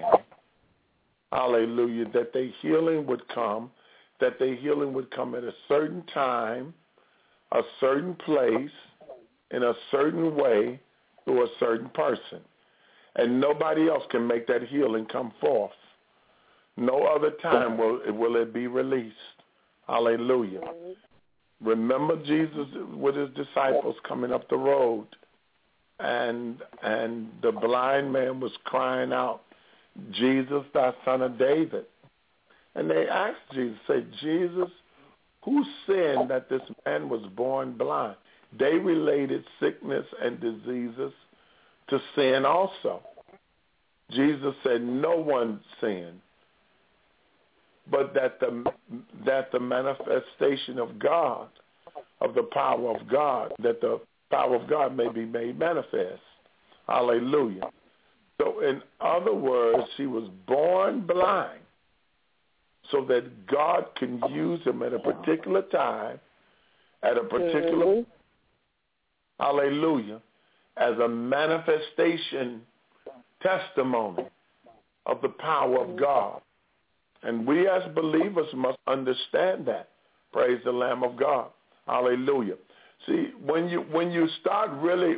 hallelujah, that their healing would come, at a certain time, a certain place, in a certain way, to a certain person. And nobody else can make that healing come forth. No other time will it be released. Hallelujah. Remember Jesus with his disciples coming up the road, and the blind man was crying out, Jesus, thou son of David. And they asked Jesus, say, Jesus, who sinned that this man was born blind? They related sickness and diseases to sin also. Jesus said no one sinned, but that the manifestation of God, of the power of God, that the power of God may be made manifest. Hallelujah. So in other words, he was born blind so that God can use him at a particular time, at a particular, hallelujah, as a manifestation testimony of the power of God. And we as believers must understand that. Praise the Lamb of God. Hallelujah. See, when you start really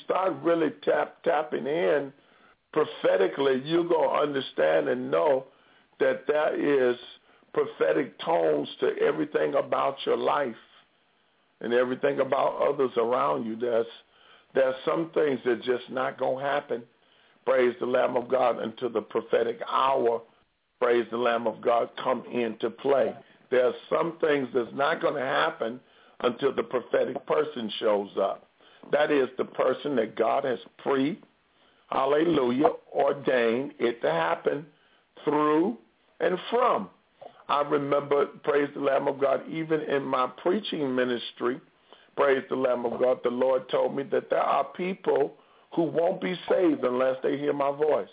tapping in prophetically, you're going to understand and know that there is prophetic tones to everything about your life and everything about others around you. There's some things that just not going to happen, praise the Lamb of God, until the prophetic hour, praise the Lamb of God, come into play. There's some things that's not going to happen until the prophetic person shows up. That is the person that God has ordained it to happen through and from. I remember, praise the Lamb of God, even in my preaching ministry, praise the Lamb of God, the Lord told me that there are people who won't be saved unless they hear my voice.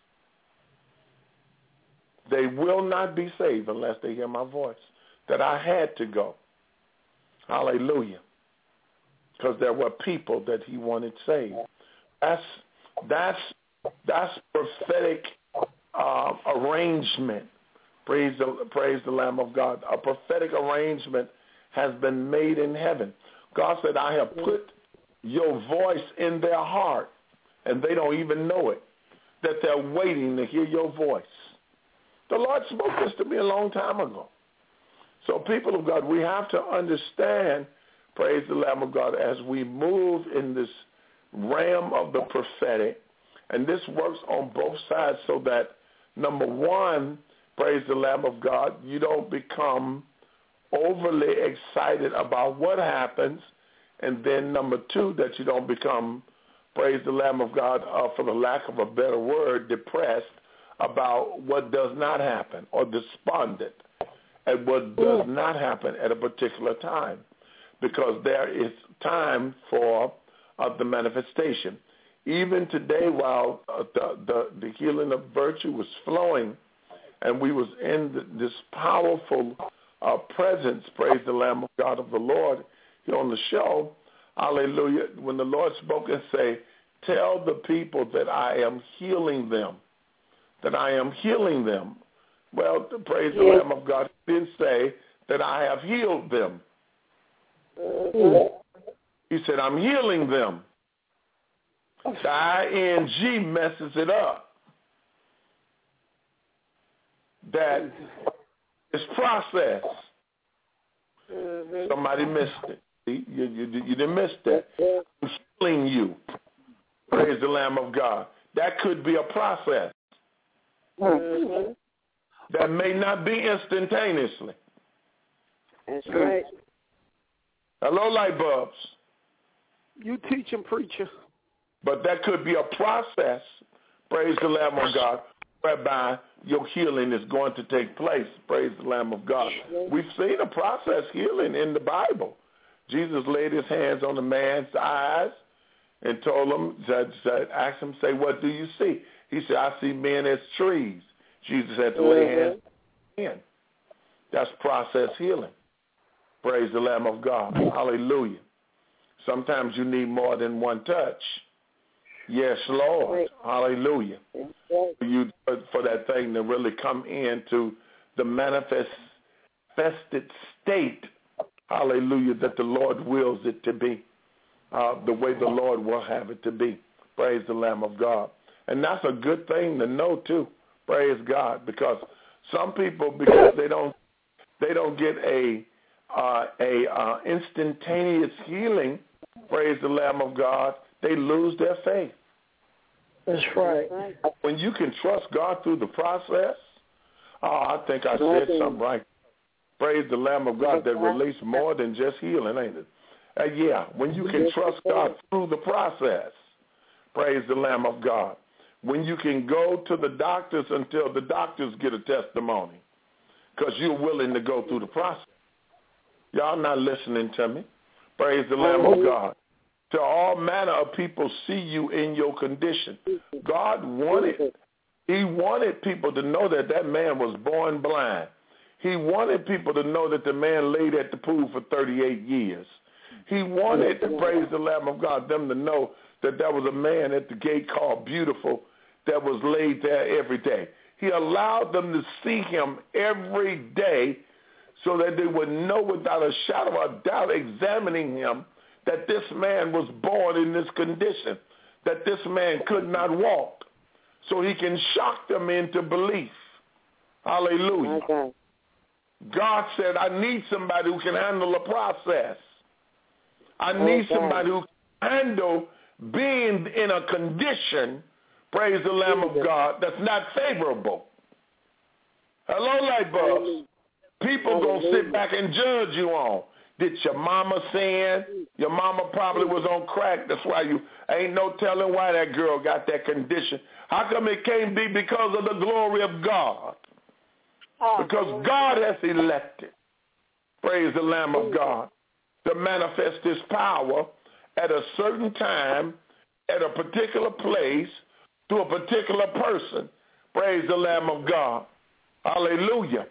They will not be saved unless they hear my voice. That I had to go. Hallelujah. Because there were people that he wanted saved. That's prophetic arrangement. Praise the Lamb of God. A prophetic arrangement has been made in heaven. God said, I have put your voice in their heart, and they don't even know it, that they're waiting to hear your voice. The Lord spoke this to me a long time ago. So people of God, we have to understand, praise the Lamb of God, as we move in this realm of the prophetic, and this works on both sides so that, number one, praise the Lamb of God, you don't become overly excited about what happens, and then number two, that you don't become, praise the Lamb of God, for the lack of a better word, depressed about what does not happen, or despondent at what does not happen at a particular time, because there is time for the manifestation. Even today, while the healing of virtue was flowing, and we was in this powerful presence, praise the Lamb of God of the Lord, here on the show, hallelujah, when the Lord spoke and say, tell the people that I am healing them, that I am healing them. Well, praise the Lamb of God, he didn't say that I have healed them. He said, I'm healing them. The ing messes it up. That is process. Somebody missed it. You didn't miss that. I'm healing you. Praise the Lamb of God. That could be a process. that may not be instantaneously. That's right. Hello, light bulbs. You teaching, preacher. But that could be a process, praise the Lamb of God, whereby your healing is going to take place, praise the Lamb of God. We've seen a process healing in the Bible. Jesus laid his hands on the man's eyes and told him, asked him, say, what do you see? He said, I see men as trees. Jesus had to lay hands in. That's process healing. Praise the Lamb of God. Hallelujah. Sometimes you need more than one touch. Yes, Lord. Hallelujah. For that thing to really come into the manifested state, hallelujah, that the Lord wills it to be, the way the Lord will have it to be. Praise the Lamb of God. And that's a good thing to know, too. Praise God. Because some people, because they don't get a instantaneous healing, praise the Lamb of God, they lose their faith. That's right. When you can trust God through the process, I think I said something right. Praise the Lamb of God, that release more than just healing, ain't it? When you can trust God through the process, praise the Lamb of God. When you can go to the doctors until the doctors get a testimony because you're willing to go through the process. Y'all not listening to me. Praise the Lamb of God. To all manner of people see you in your condition. God wanted people to know that that man was born blind. He wanted people to know that the man laid at the pool for 38 years. He wanted, praise the Lamb of God, them to know that there was a man at the gate called Beautiful that was laid there every day. He allowed them to see him every day so that they would know without a shadow of doubt, examining him, that this man was born in this condition, that this man could not walk, so he can shock them into belief. Hallelujah. Okay. God said, I need somebody who can handle the process. I need somebody who can handle being in a condition, praise the Lamb of God, that's not favorable. Hello, light bulbs. People going to sit back and judge you on. Did your mama sin? Your mama probably was on crack. That's why you ain't no telling why that girl got that condition. How come it can't be because of the glory of God? Because God has elected, praise the Lamb of God, to manifest his power at a certain time, at a particular place, to a particular person. Praise the Lamb of God. Hallelujah.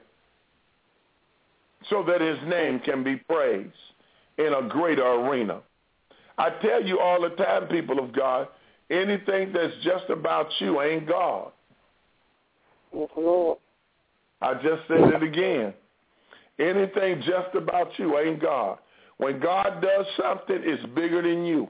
So that his name can be praised in a greater arena. I tell you all the time, people of God, anything that's just about you ain't God. Yes, Lord. I just said it again. Anything just about you ain't God. When God does something, it's bigger than you.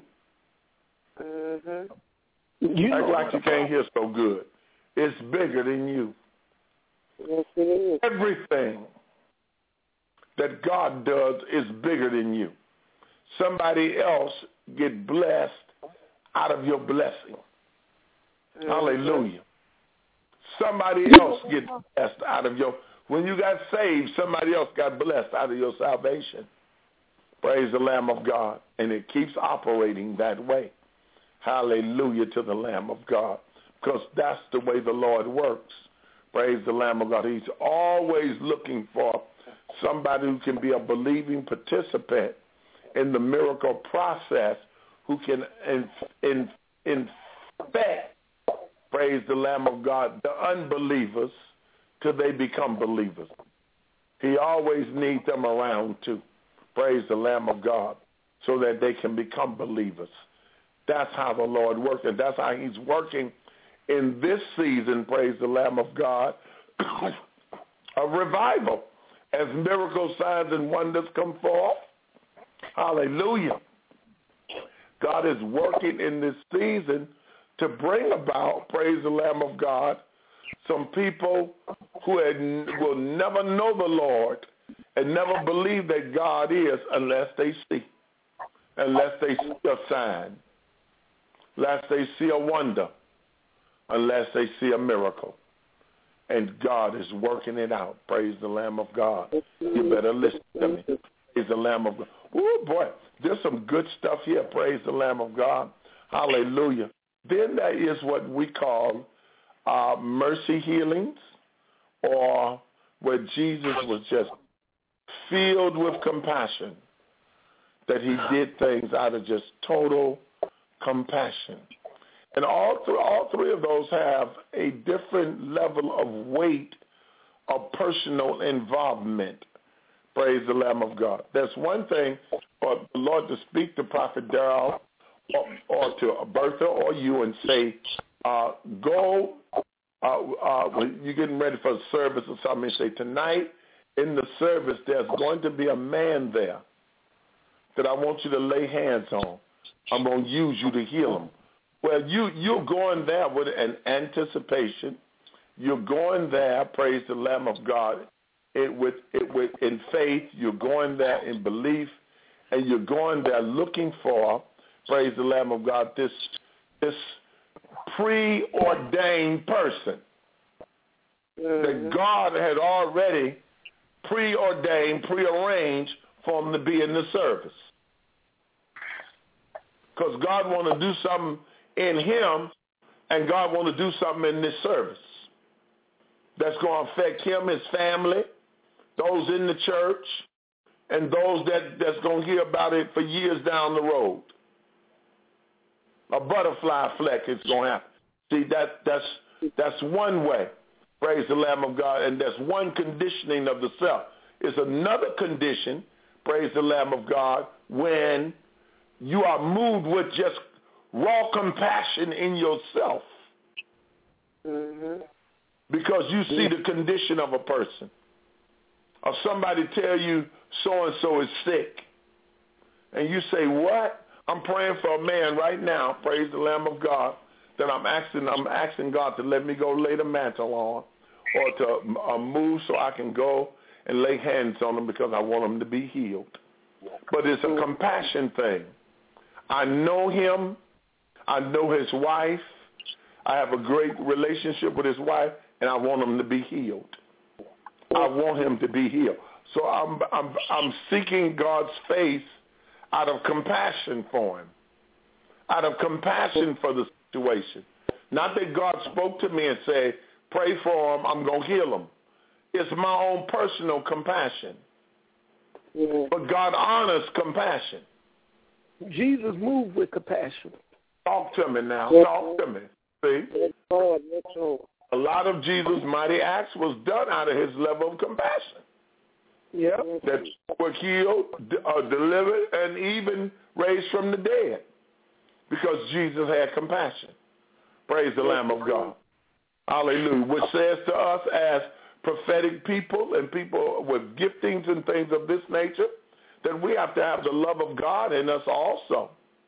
You act like you can't hear so good. It's bigger than you. Yes, it is. Everything that God does is bigger than you. Somebody else get blessed out of your blessing. Hallelujah. Somebody else get blessed out of your, when you got saved, somebody else got blessed out of your salvation. Praise the Lamb of God. And it keeps operating that way. Hallelujah to the Lamb of God. Because that's the way the Lord works. Praise the Lamb of God. He's always looking for somebody who can be a believing participant in the miracle process, who can infect, praise the Lamb of God, the unbelievers till they become believers. He always needs them around too, praise the Lamb of God, so that they can become believers. That's how the Lord works, and that's how he's working in this season, praise the Lamb of God, a revival. As miracles, signs, and wonders come forth, hallelujah. God is working in this season to bring about, praise the Lamb of God, some people who will never know the Lord and never believe that God is unless they see a sign, unless they see a wonder, unless they see a miracle. and God is working it out. Praise the Lamb of God. You better listen to me. Praise the Lamb of God. Oh, boy, there's some good stuff here. Praise the Lamb of God. Hallelujah. Then there is what we call mercy healings, or where Jesus was just filled with compassion, that he did things out of just total compassion. And all three of those have a different level of weight of personal involvement. Praise the Lamb of God. There's one thing for the Lord to speak to Prophet Darrell or to Bertha or you and say, go, when you're getting ready for a service or something, and say, tonight in the service there's going to be a man there that I want you to lay hands on. I'm going to use you to heal him. Well, you're going there with an anticipation. You're going there, praise the Lamb of God, in faith. You're going there in belief, and you're going there looking for, praise the Lamb of God, this preordained person that God had already prearranged for him to be in the service. Because God want to do something in him, and God want to do something in this service that's going to affect him, his family, those in the church, and those that's going to hear about it for years down the road. A butterfly effect is going to happen. See, that's one way, praise the Lamb of God, and that's one conditioning of the self. It's another condition, praise the Lamb of God, when you are moved with just raw compassion in yourself. Because you see the condition of a person. Or somebody tell you so-and-so is sick. And you say, what? I'm praying for a man right now, praise the Lamb of God, that I'm asking God to let me go lay the mantle on, or to move so I can go and lay hands on him because I want him to be healed. But it's a compassion thing. I know him. I know his wife. I have a great relationship with his wife, and I want him to be healed. I want him to be healed. So I'm seeking God's face out of compassion for him, out of compassion for the situation. Not that God spoke to me and said, pray for him, I'm going to heal him. It's my own personal compassion. But God honors compassion. Jesus moved with compassion. Talk to me now. Talk to me. See? Lord. A lot of Jesus' mighty acts was done out of his level of compassion. Yeah. That were healed, delivered, and even raised from the dead. Because Jesus had compassion. Praise the Lamb of God. Hallelujah. Which says to us as prophetic people and people with giftings and things of this nature, that we have to have the love of God in us also.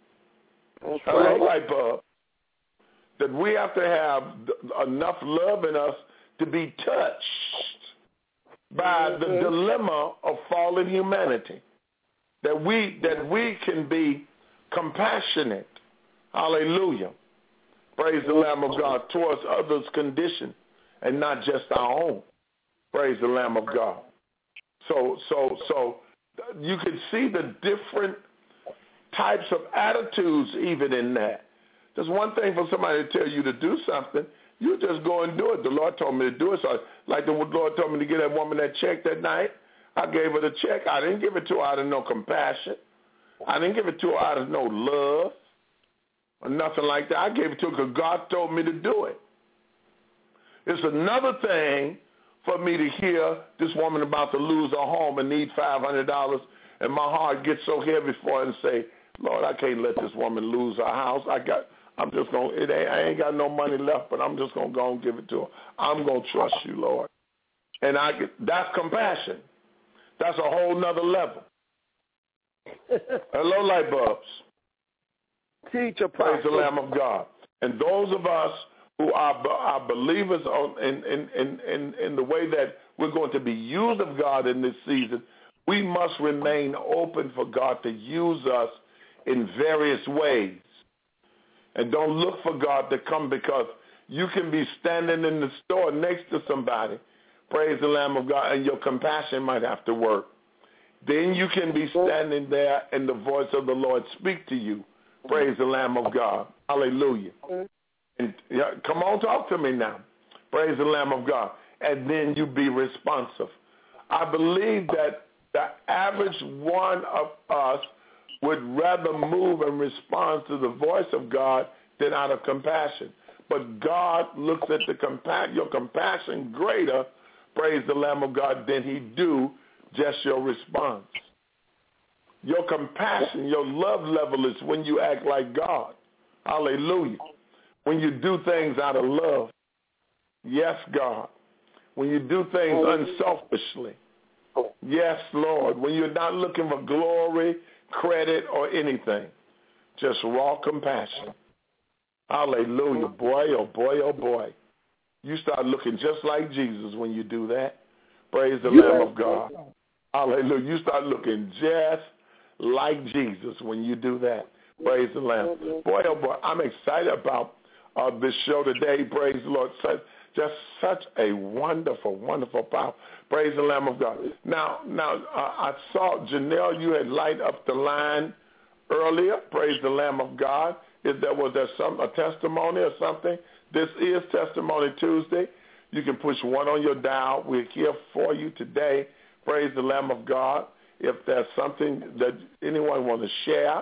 Hello, light bulb. That we have to have enough love in us to be touched by the dilemma of fallen humanity. That we can be compassionate. Hallelujah. Praise the Lamb of God, towards others' condition and not just our own. Praise the Lamb of God. So you can see the different types of attitudes even in that. There's one thing for somebody to tell you to do something, you just go and do it. The Lord told me to do it. So like the Lord told me to give that woman that check that night, I gave her the check. I didn't give it to her out of no compassion. I didn't give it to her out of no love or nothing like that. I gave it to her because God told me to do it. It's another thing for me to hear this woman about to lose her home and need $500, and my heart gets so heavy for her and say, Lord, I can't let this woman lose her house. I ain't got no money left, but I'm just going to go and give it to her. I'm going to trust you, Lord. And that's compassion. That's a whole nother level. Hello, light bulbs. Teacher, praise the Lamb of God. And those of us who are believers in the way that we're going to be used of God in this season, we must remain open for God to use us in various ways. And don't look for God to come because You can be standing in the store next to somebody, praise the Lamb of God, and your compassion might have to work. Then you can be standing there and the voice of the Lord speak to you, praise the Lamb of God. Hallelujah. And come on, talk to me now. Praise the Lamb of God. And then you be responsive. I believe that the average one of us would rather move and respond to the voice of God than out of compassion. But God looks at your compassion greater, praise the Lamb of God, than he do just your response. Your compassion, your love level is when you act like God. Hallelujah. When you do things out of love. Yes, God. When you do things unselfishly. Yes, Lord. When you're not looking for glory, credit, or anything. Just raw compassion. Hallelujah. Boy, oh boy, oh boy. You start looking just like Jesus when you do that. Praise the Lamb of God. Hallelujah. You start looking just like Jesus when you do that. Praise the Lamb. Boy, oh boy, I'm excited about this show today. Praise the Lord. Just such a wonderful, wonderful power. Praise the Lamb of God. Now, I saw, Janelle, you had light up the line earlier. Praise the Lamb of God. If there was a testimony or something, this is Testimony Tuesday. You can push 1 on your dial. We're here for you today. Praise the Lamb of God. If there's something that anyone wants to share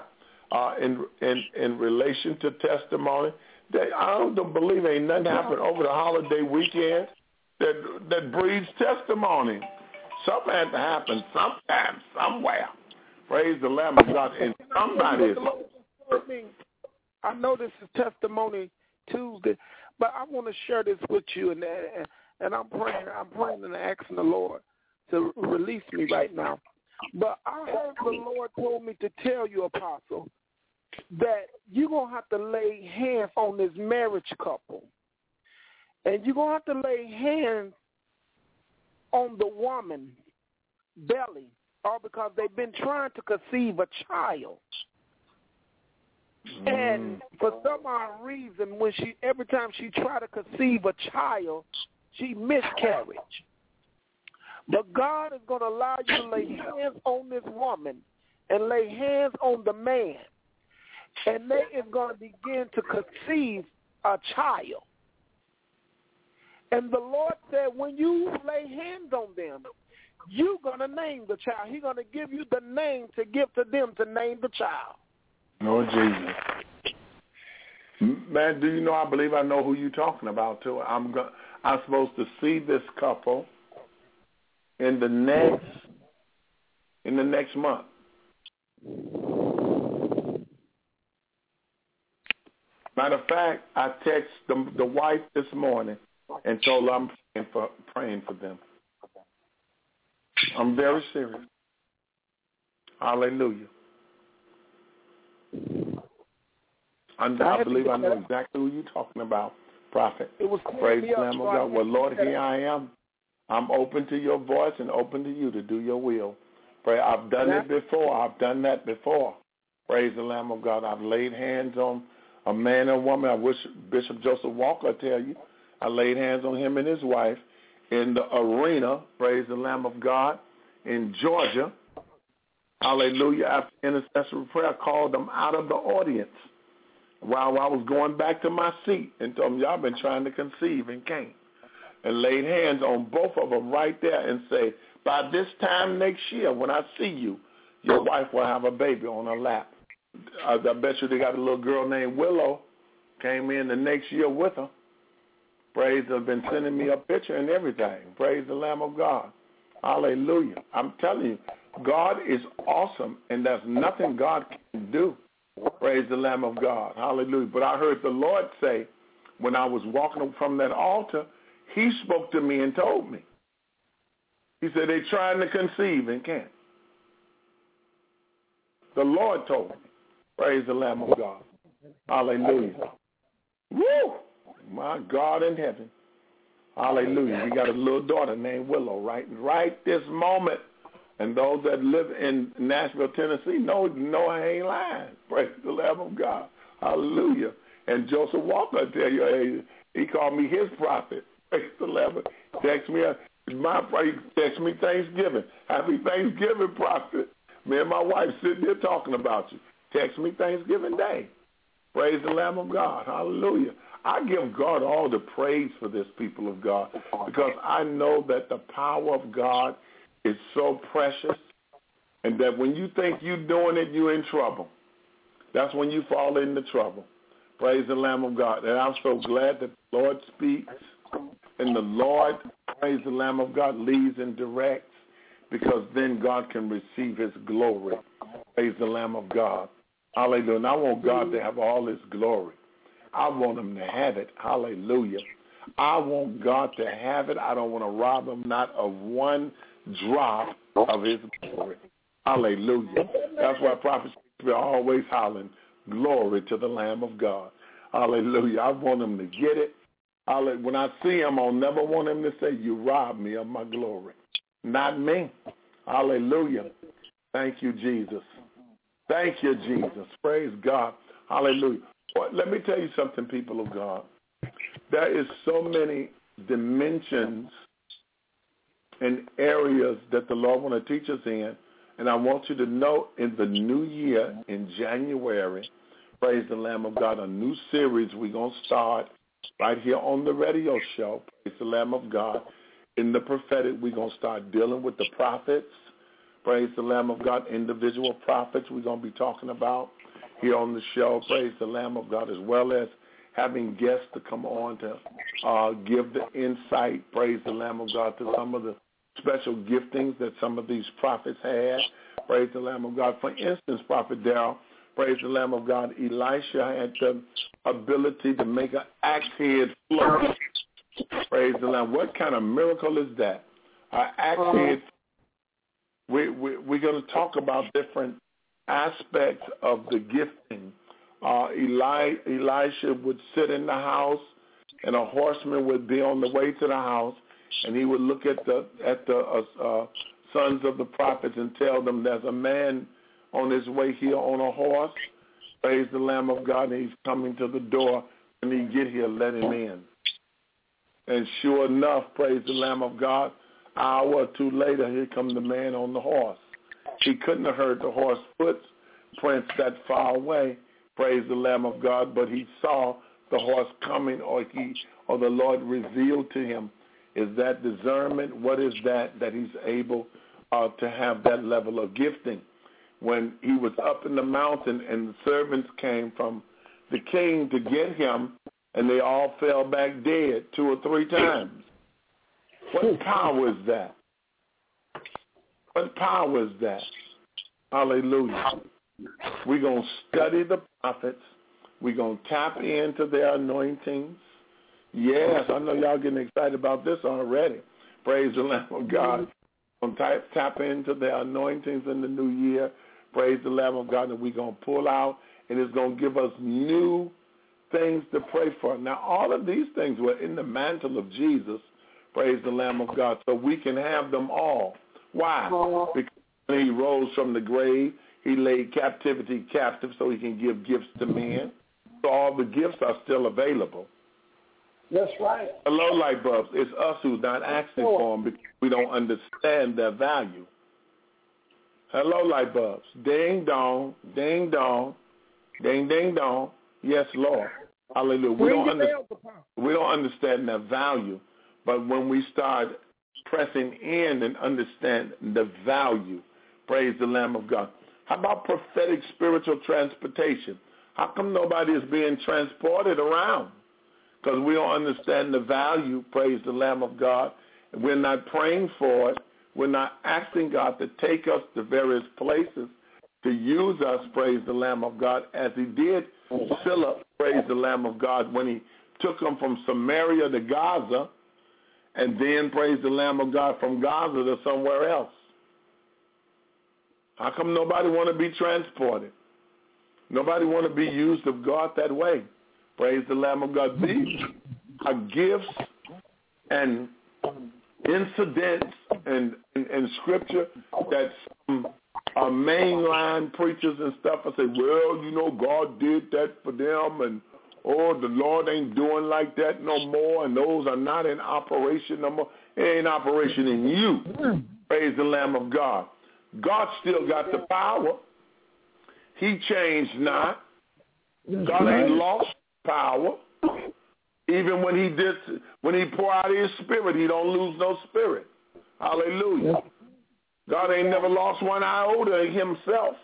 in relation to testimony, I don't believe ain't nothing happened over the holiday weekend that breeds testimony. Something had to happen sometime, somewhere. Praise the Lamb of God. And somebody is... I know this is Testimony Tuesday, but I want to share this with you, and I'm praying and asking the Lord to release me right now. But I heard the Lord told me to tell you, Apostle, that you're going to have to lay hands on this marriage couple. And you're going to have to lay hands on the woman's belly, all because they've been trying to conceive a child. And for some odd reason, every time she tried to conceive a child, she miscarried. But God is going to allow you to lay hands on this woman and lay hands on the man. And they is going to begin to conceive a child. And the Lord said, when you lay hands on them, you're going to name the child. He's going to give you the name to give to them to name the child. Lord Jesus. Man, do you know, I believe I know who you're talking about, too. I'm supposed to see this couple in the next month. Matter of fact, I texted the wife this morning and told her I'm praying for them. I'm very serious. Hallelujah. I believe I know exactly who you're talking about, Prophet. Praise the Lamb of God. Well, Lord, here I am. I'm open to your voice and open to you to do your will. Pray. I've done it before. I've done that before. Praise the Lamb of God. I've laid hands on a man and woman. I wish Bishop Joseph Walker would tell you. I laid hands on him and his wife in the arena, praise the Lamb of God, in Georgia. Hallelujah. After intercessory prayer, I called them out of the audience while I was going back to my seat and told them, y'all been trying to conceive and can't. And laid hands on both of them right there and say, by this time next year, when I see you, your wife will have a baby on her lap. I bet you they got a little girl named Willow, came in the next year with her. Praise, they've been sending me a picture and everything. Praise the Lamb of God. Hallelujah. I'm telling you, God is awesome, and there's nothing God can do. Praise the Lamb of God. Hallelujah. But I heard the Lord say, when I was walking from that altar, he spoke to me and told me. He said, they're trying to conceive and can't. The Lord told me. Praise the Lamb of God. Hallelujah. Woo! My God in heaven. Hallelujah. We got a little daughter named Willow right this moment. And those that live in Nashville, Tennessee know I ain't lying. Praise the Lamb of God. Hallelujah. And Joseph Walker, I tell you, He called me his prophet. Praise the Lord. Text me, text me Thanksgiving. Happy Thanksgiving, prophet. Me and my wife sitting there talking about you. Text me Thanksgiving Day. Praise the Lamb of God. Hallelujah. I give God all the praise for this, people of God, because I know that the power of God is so precious, and that when you think you're doing it, you're in trouble. That's when you fall into trouble. Praise the Lamb of God. And I'm so glad that the Lord speaks, and the Lord, praise the Lamb of God, leads and directs, because then God can receive his glory. Praise the Lamb of God. Hallelujah. And I want God to have all his glory. I want him to have it. Hallelujah. I want God to have it. I don't want to rob him not of one drop of his glory. Hallelujah. That's why prophets are always hollering, glory to the Lamb of God. Hallelujah. I want him to get it. When I see him, I'll never want him to say, you robbed me of my glory. Not me. Hallelujah. Thank you, Jesus. Thank you, Jesus. Praise God. Hallelujah. Well, let me tell you something, people of God. There is so many dimensions and areas that the Lord wants to teach us in, and I want you to know in the new year, in January, praise the Lamb of God, a new series we're going to start right here on the radio show, praise the Lamb of God. In the prophetic, we're going to start dealing with the prophets, praise the Lamb of God, individual prophets we're going to be talking about here on the show, praise the Lamb of God, as well as having guests to come on to give the insight, praise the Lamb of God, to some of the special giftings that some of these prophets had, praise the Lamb of God. For instance, Prophet Darrell, praise the Lamb of God, Elisha had the ability to make an axe head flourish. Praise the Lamb. What kind of miracle is that? Axe head. We're going to talk about different aspects of the gifting. Elisha would sit in the house, and a horseman would be on the way to the house, and he would look at the sons of the prophets and tell them there's a man on his way here on a horse. Praise the Lamb of God, and he's coming to the door. When he get here, let him in. And sure enough, praise the Lamb of God, an hour or two later, here comes the man on the horse. He couldn't have heard the horse footprints that far away, praise the Lamb of God, but he saw the horse coming, or the Lord revealed to him. Is that discernment? What is that he's able to have that level of gifting? When he was up in the mountain and the servants came from the king to get him, and they all fell back dead 2 or 3 times. What power is that? What power is that? Hallelujah. We're going to study the prophets. We're going to tap into their anointings. Yes, I know y'all getting excited about this already. Praise the Lamb of God. We're going to tap into their anointings in the new year. Praise the Lamb of God, and we're going to pull out, and it's going to give us new things to pray for. Now, all of these things were in the mantle of Jesus, praise the Lamb of God, so we can have them all. Why? Because when he rose from the grave, he laid captivity captive so he can give gifts to men. So all the gifts are still available. That's right. Hello, light bulbs. It's us who's not asking for them because we don't understand their value. Hello, light bulbs. Ding, dong, ding, dong, ding, ding, dong. Yes, Lord. Hallelujah. We don't understand their value, but when we start pressing in and understand the value, praise the Lamb of God. How about prophetic spiritual transportation? How come nobody is being transported around? Because we don't understand the value, praise the Lamb of God. We're not praying for it. We're not asking God to take us to various places, to use us, praise the Lamb of God, as he did Philip, praise the Lamb of God, when he took him from Samaria to Gaza, and then, praise the Lamb of God, from Gaza to somewhere else. How come nobody want to be transported? Nobody want to be used of God that way. Praise the Lamb of God. These are gifts and incidents and scripture that some mainline preachers and stuff will say, well, God did that for them, and oh, the Lord ain't doing like that no more, and those are not in operation no more. It ain't operation in you. Praise the Lamb of God. God still got the power. He changed not. God ain't lost power. Even when he pour out his spirit, he don't lose no spirit. Hallelujah. God ain't never lost one iota himself.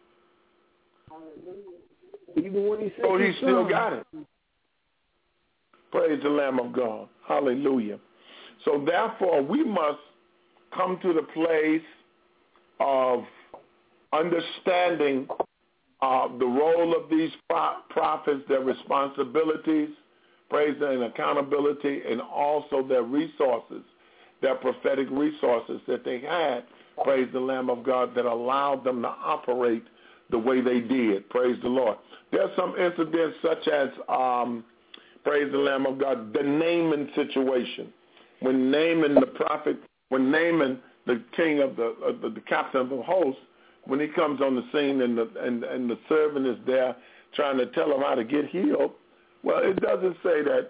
Even when he so he still got it. Praise the Lamb of God. Hallelujah. So therefore, we must come to the place of understanding the role of these prophets, their responsibilities, praise and accountability, and also their resources, their prophetic resources that they had, praise the Lamb of God, that allowed them to operate the way they did. Praise the Lord. There are some incidents such as, praise the Lamb of God, the Naaman situation. When Naaman the prophet, when Naaman the king of the captain of the host, when he comes on the scene and the servant is there trying to tell him how to get healed, well, it doesn't say that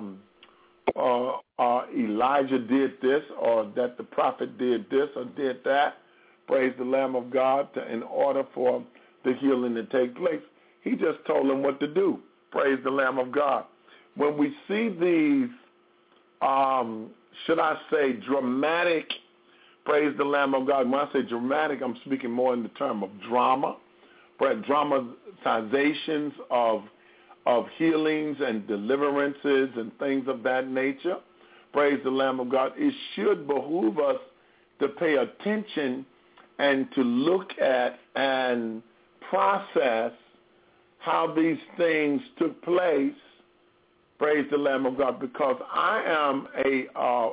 Elijah did this or that the prophet did this or did that. Praise the Lamb of God in order for the healing to take place. He just told him what to do. Praise the Lamb of God. When we see these, should I say, dramatic, praise the Lamb of God. When I say dramatic, I'm speaking more in the term of drama, dramatizations of healings and deliverances and things of that nature. Praise the Lamb of God. It should behoove us to pay attention and to look at and process how these things took place. Praise the Lamb of God, because I am a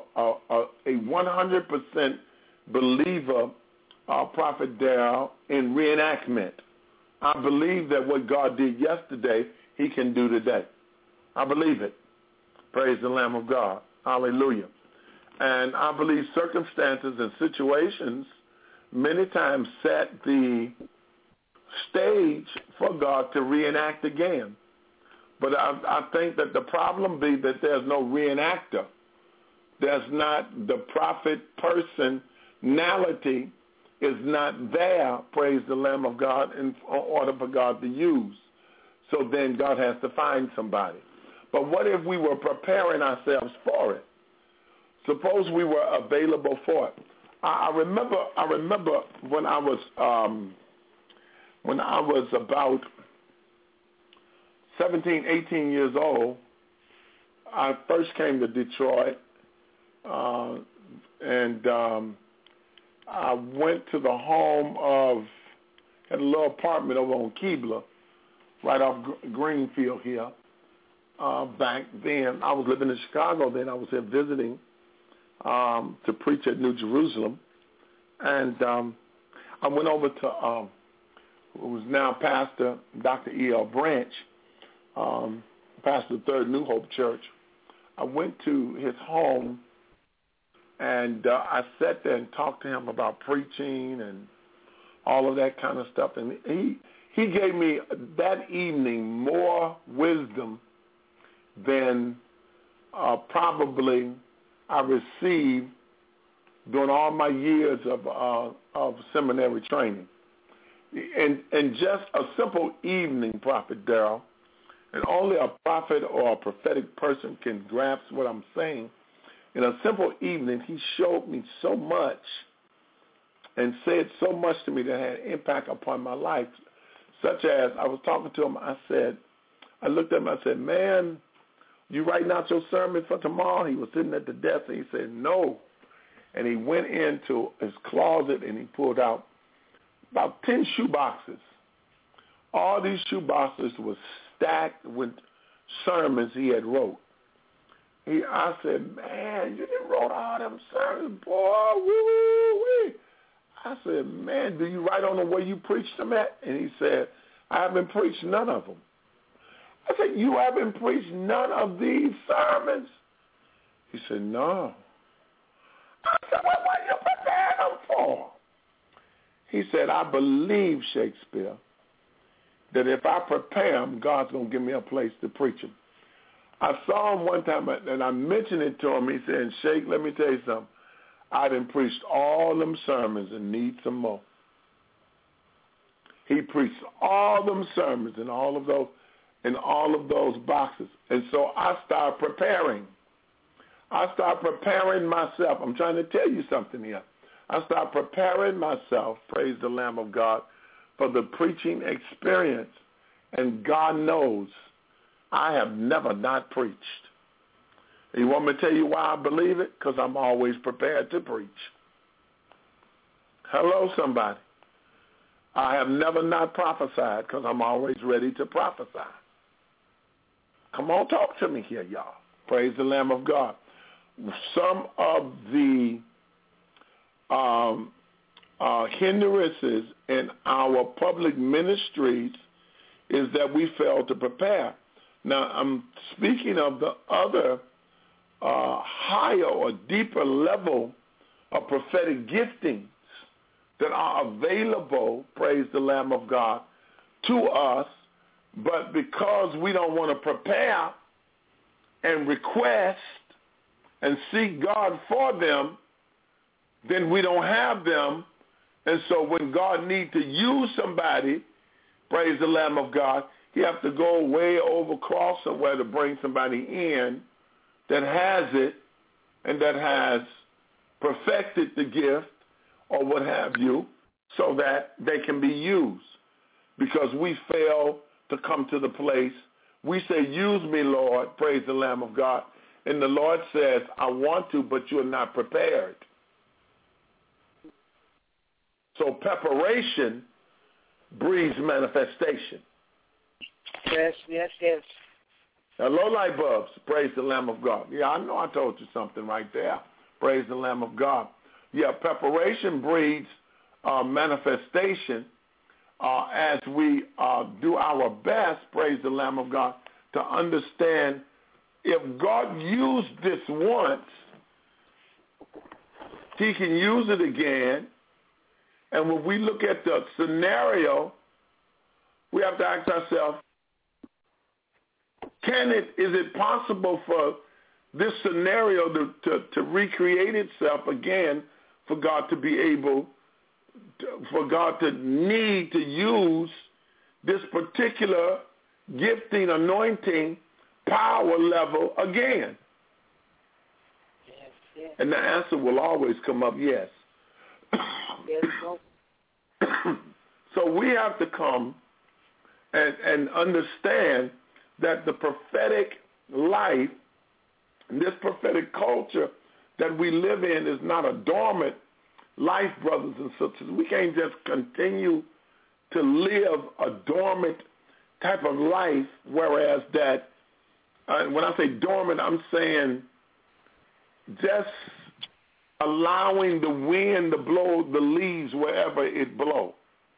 100% believer, Prophet Darrell, in reenactment. I believe that what God did yesterday, he can do today. I believe it. Praise the Lamb of God. Hallelujah. And I believe circumstances and situations many times set the stage for God to reenact again. But I think that the problem be that there's no reenactor. There's not the prophet personality is not there, praise the Lamb of God, in order for God to use. So then God has to find somebody. But what if we were preparing ourselves for it? Suppose we were available for it. I remember when I was about 17, 18 years old, I first came to Detroit, and I went to the home of, had a little apartment over on Keebler, right off Greenfield here. Back then, I was living in Chicago then. I was here visiting to preach at New Jerusalem. And I went over to who is now Pastor Dr. E.L. Branch, pastor of Third New Hope Church. I went to his home, and I sat there and talked to him about preaching and all of that kind of stuff. And he gave me that evening more wisdom than probably I received during all my years of seminary training. And just a simple evening, Prophet Darrell, and only a prophet or a prophetic person can grasp what I'm saying. In a simple evening, he showed me so much and said so much to me that had an impact upon my life, such as I was talking to him, I looked at him, I said, man, you writing out your sermon for tomorrow? He was sitting at the desk, and he said, no. And he went into his closet, and he pulled out about 10 shoe boxes. All these shoe boxes were stacked with sermons he had wrote. I said, man, you done wrote all them sermons, boy, woo-wee. I said, man, do you write on the way you preached them at? And he said, I haven't preached none of them. I said, you haven't preached none of these sermons? He said, no. I said, well, what are you preparing them for? He said, I believe, Shakespeare, that if I prepare them, God's going to give me a place to preach them. I saw him one time, and I mentioned it to him. He said, Sheikh, let me tell you something. I done preached all them sermons and need some more. He preached all them sermons in all of those boxes. And so I started preparing. I started preparing myself. I'm trying to tell you something here. I started preparing myself, praise the Lamb of God, for the preaching experience. And God knows I have never not preached. You want me to tell you why I believe it? Because I'm always prepared to preach. Hello, somebody. I have never not prophesied because I'm always ready to prophesy. Come on, talk to me here, y'all. Praise the Lamb of God. Some of the hindrances in our public ministries is that we fail to prepare. Now, I'm speaking of the other higher or deeper level of prophetic giftings that are available, praise the Lamb of God, to us, but because we don't want to prepare and request and seek God for them, then we don't have them. And so when God needs to use somebody, praise the Lamb of God, he has to go way over across somewhere to bring somebody in that has it and that has perfected the gift or what have you so that they can be used. Because we fail to come to the place. We say, use me, Lord, praise the Lamb of God. And the Lord says, I want to, but you are not prepared. So preparation breeds manifestation. Yes, yes, yes. Hello, light bulbs. Praise the Lamb of God. Yeah, I know I told you something right there. Praise the Lamb of God. Yeah, preparation breeds manifestation as we do our best, praise the Lamb of God, to understand if God used this once, he can use it again. And when we look at the scenario, we have to ask ourselves, is it possible for this scenario to recreate itself again, for God to be able, for God to need to use this particular gifting, anointing, power level again? Yes, yes. And the answer will always come up, yes. Yes, no. So we have to come and understand that the prophetic life, this prophetic culture that we live in is not a dormant life, brothers and sisters. We can't just continue to live a dormant type of life, whereas that, when I say dormant, I'm saying just allowing the wind to blow the leaves wherever it blows.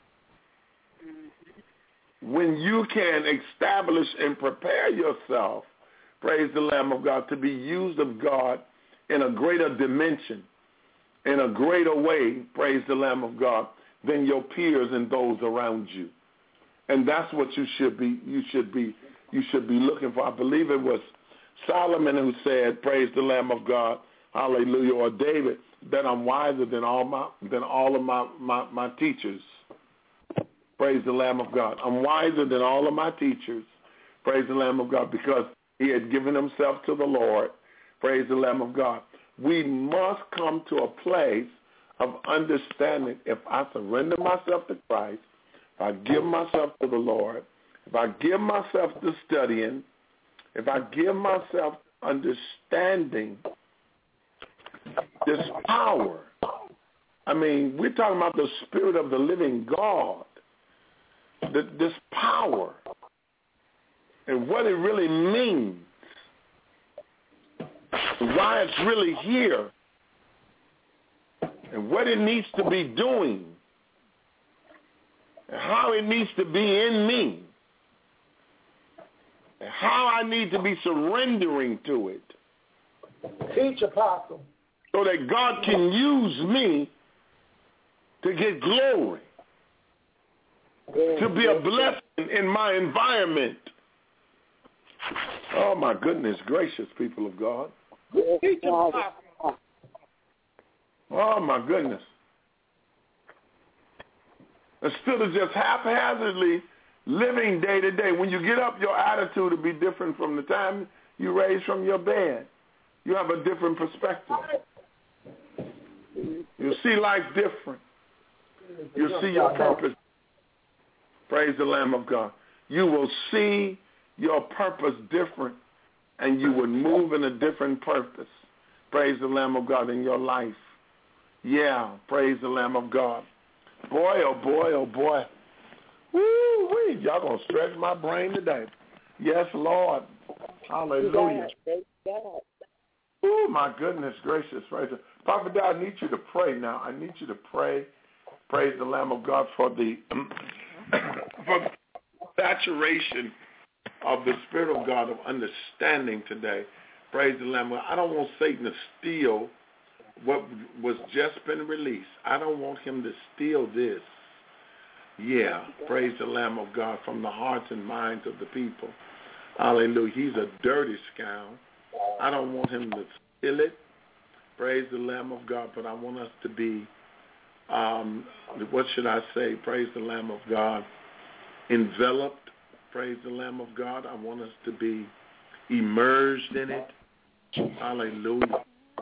When you can establish and prepare yourself, praise the Lamb of God, to be used of God in a greater dimension, in a greater way, praise the Lamb of God, than your peers and those around you. And that's what you should be looking for. I believe it was Solomon who said, praise the Lamb of God, hallelujah, or David, that I'm wiser than all of my teachers. Praise the Lamb of God. I'm wiser than all of my teachers. Praise the Lamb of God, because he had given himself to the Lord. Praise the Lamb of God. We must come to a place of understanding, if I surrender myself to Christ, if I give myself to the Lord, if I give myself to studying, if I give myself to understanding this power. I mean, we're talking about the Spirit of the living God, this power, and what it really means, why it's really here, and what it needs to be doing, and how it needs to be in me, and how I need to be surrendering to it. Teach, Apostle. So that God can use me to get glory. to be a blessing in my environment. Oh, my goodness gracious, people of God. Oh, my goodness. Instead of just haphazardly living day to day, when you get up, your attitude will be different from the time you raise from your bed. You have a different perspective. You see life different. You see your purpose. Praise the Lamb of God. You will see your purpose different, and you would move in a different purpose. Praise the Lamb of God in your life. Yeah, praise the Lamb of God. Boy, oh boy, oh boy. Woo-wee, y'all going to stretch my brain today. Yes, Lord. Hallelujah. Oh, my goodness gracious. Prophet Dad, I need you to pray now. I need you to pray. Praise the Lamb of God for the saturation of the Spirit of God of understanding today. Praise the Lamb of God. I don't want Satan to steal what was just been released. I don't want him to steal this. Yeah, praise the Lamb of God from the hearts and minds of the people. Hallelujah. He's a dirty scoundrel. I don't want him to steal it. Praise the Lamb of God. But I want us to be, what should I say? Praise the Lamb of God. Enveloped. Praise the Lamb of God. I want us to be immersed in it. Hallelujah.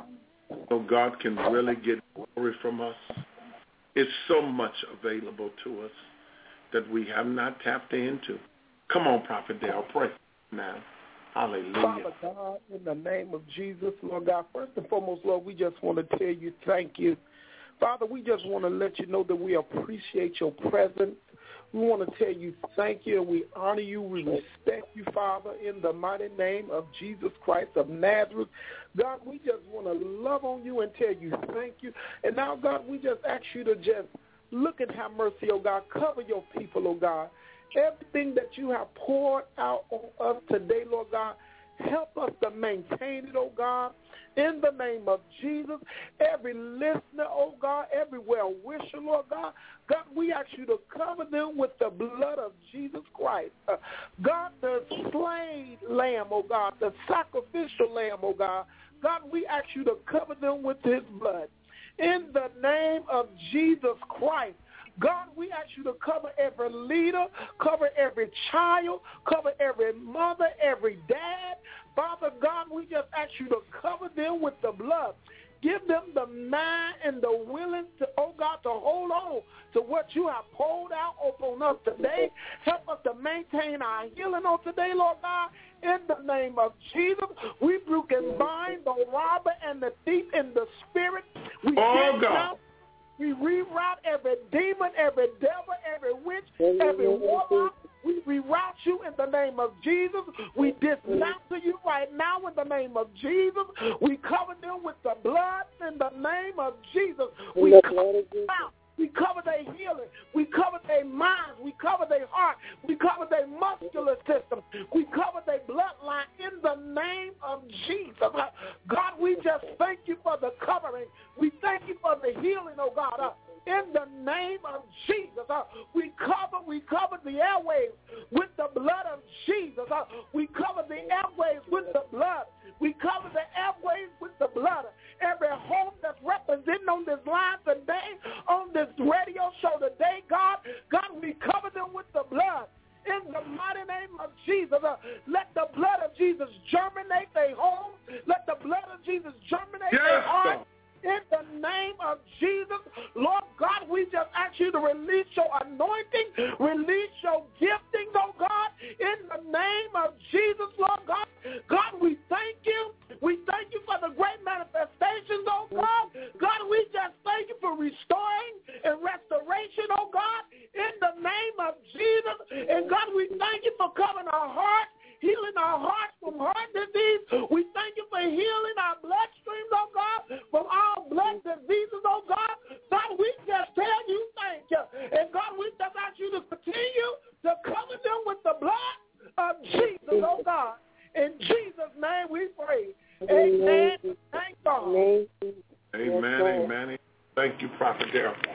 So God can really get glory from us. It's so much available to us that we have not tapped into. Come on, Prophet Dale, pray now. Hallelujah. Father God, in the name of Jesus, Lord God, first and foremost, Lord, we just want to tell you thank you. Father, we just want to let you know that we appreciate your presence. We want to tell you thank you. We honor you. We respect you, Father, in the mighty name of Jesus Christ of Nazareth. God, we just want to love on you and tell you thank you. And now, God, we just ask you to just look and have mercy, oh God. Cover your people, oh God. Everything that you have poured out on us today, Lord God, help us to maintain it, oh God. In the name of Jesus, every listener, oh God, every well-wisher, Lord God, God, we ask you to cover them with the blood of Jesus Christ. God, the slain lamb, oh God, the sacrificial lamb, oh God, God, we ask you to cover them with his blood. In the name of Jesus Christ, God, we ask you to cover every leader, cover every child, cover every mother, every dad. Father God, we just ask you to cover them with the blood. Give them the mind and the willing to, oh God, to hold on to what you have poured out upon us today. Help us to maintain our healing on today, Lord God. In the name of Jesus, we rebuke and bind the robber and the thief in the spirit. We God. We reroute every demon, every devil, every witch, every warlock. We reroute you in the name of Jesus. We dismantle you right now in the name of Jesus. We cover them with the blood in the name of Jesus. We cover them out. We cover their healing. We cover their minds. We cover their heart. We cover their muscular system. We cover their bloodline in the name of Jesus. God, we just thank you for the covering. We thank you for the healing, oh God. In the name of Jesus, we cover the airwaves with the blood of Jesus. We cover the airwaves with the blood. We cover the airwaves with the blood. Every home that's represented on this line today, on this radio show today, God, we cover them with the blood. In the mighty name of Jesus, let the blood of Jesus germinate their homes. Let the blood of Jesus germinate their hearts. In the name of Jesus, Lord God, we just ask you to release your anointing, release your gifting, oh God, in the name of Jesus, Lord God. God, we thank you. We thank you for the great manifestations, oh God. God, we just thank you for restoring and restoration, oh God, in the name of Jesus. And God, we thank you for covering our hearts, healing our hearts from heart disease. We thank you for healing our bloodstreams, oh God, from all blood diseases, oh God. God, we just tell you thank you. And God, we just ask you to continue to cover them with the blood of Jesus, oh God. In Jesus' name we pray. Amen. Thank God. Amen, amen. Thank you, Prophet Darrell. Praise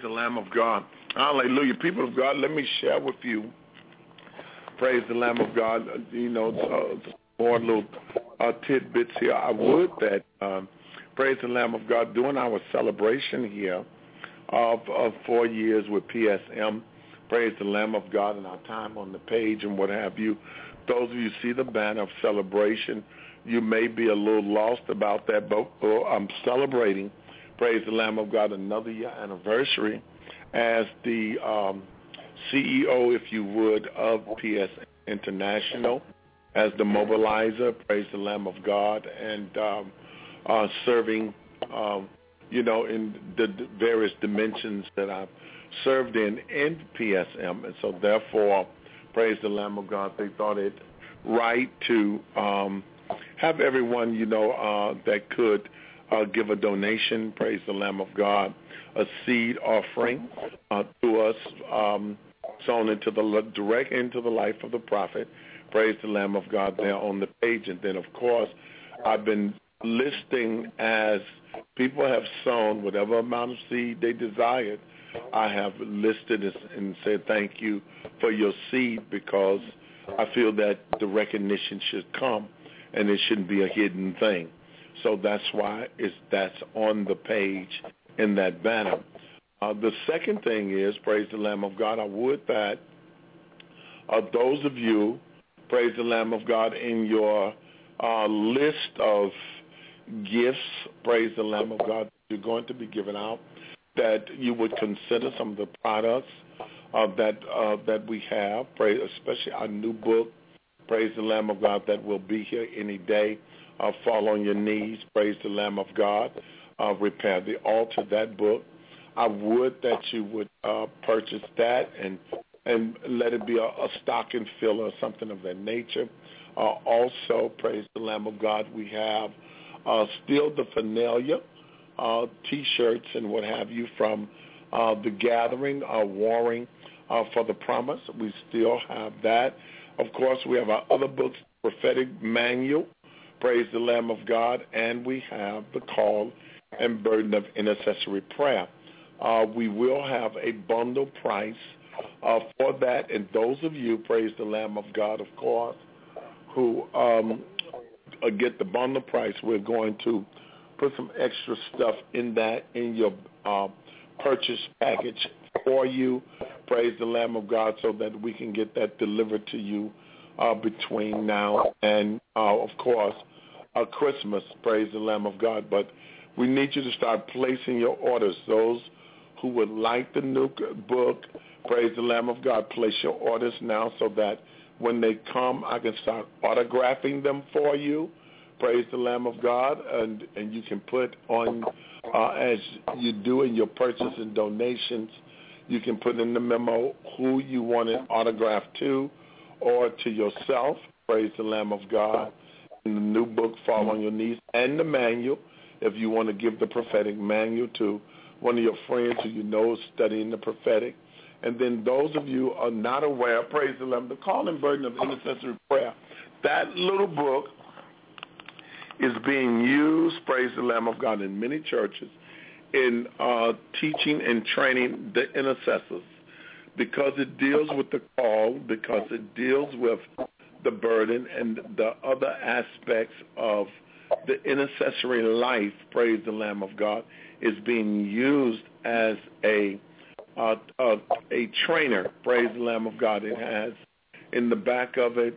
the Lamb of God. Hallelujah. People of God, let me share with you, praise the Lamb of God, more little tidbits here. I would that, praise the Lamb of God, during our celebration here of 4 years with PSM, praise the Lamb of God, and our time on the page and what have you. Those of you see the banner of celebration, you may be a little lost about that, but I'm celebrating, praise the Lamb of God, another year anniversary as the CEO, if you would, of PSM International, as the mobilizer, praise the Lamb of God, and serving, in the various dimensions that I've served in PSM. And so therefore, praise the Lamb of God, they thought it right to have everyone, that could give a donation, praise the Lamb of God, a seed offering to us, sown direct into the life of the prophet, praise the Lamb of God, there on the page. And then, of course, I've been listing as people have sown whatever amount of seed they desired. I have listed and said thank you for your seed, because I feel that the recognition should come and it shouldn't be a hidden thing. So that's why that's on the page in that banner. The second thing is, praise the Lamb of God, I would that those of you, praise the Lamb of God, in your list of gifts, praise the Lamb of God, you're going to be giving out, that you would consider some of the products that we have, especially our new book, praise the Lamb of God, that will be here any day. Fall on your knees, praise the Lamb of God, repair the altar, that book. I would that you would purchase that and let it be a stocking filler or something of that nature. Also, praise the Lamb of God, we have still the Finalia T-shirts and what have you from the Gathering, Warring for the Promise. We still have that. Of course, we have our other books, Prophetic Manual, praise the Lamb of God, and we have the Call and Burden of Intercessory Prayer. We will have a bundle price for that, and those of you, praise the Lamb of God, of course, who get the bundle price, we're going to put some extra stuff in your purchase package for you, praise the Lamb of God, so that we can get that delivered to you between now and, of course, Christmas, praise the Lamb of God. But we need you to start placing your orders. Those who would like the new book, praise the Lamb of God, place your orders now so that when they come, I can start autographing them for you, praise the Lamb of God, and you can put on, as you do in your purchase and donations, you can put in the memo who you want it autographed to or to yourself, praise the Lamb of God. In the new book, Fall on Your Knees, and the manual, if you want to give the prophetic manual to one of your friends who you know is studying the prophetic. And then those of you who are not aware, praise the Lamb, the Call and Burden of Intercessory Prayer, that little book is being used, praise the Lamb of God, in many churches in teaching and training the intercessors, because it deals with the call, because it deals with the burden and the other aspects of the intercessory life, praise the Lamb of God, is being used as a trainer, praise the Lamb of God. It has in the back of it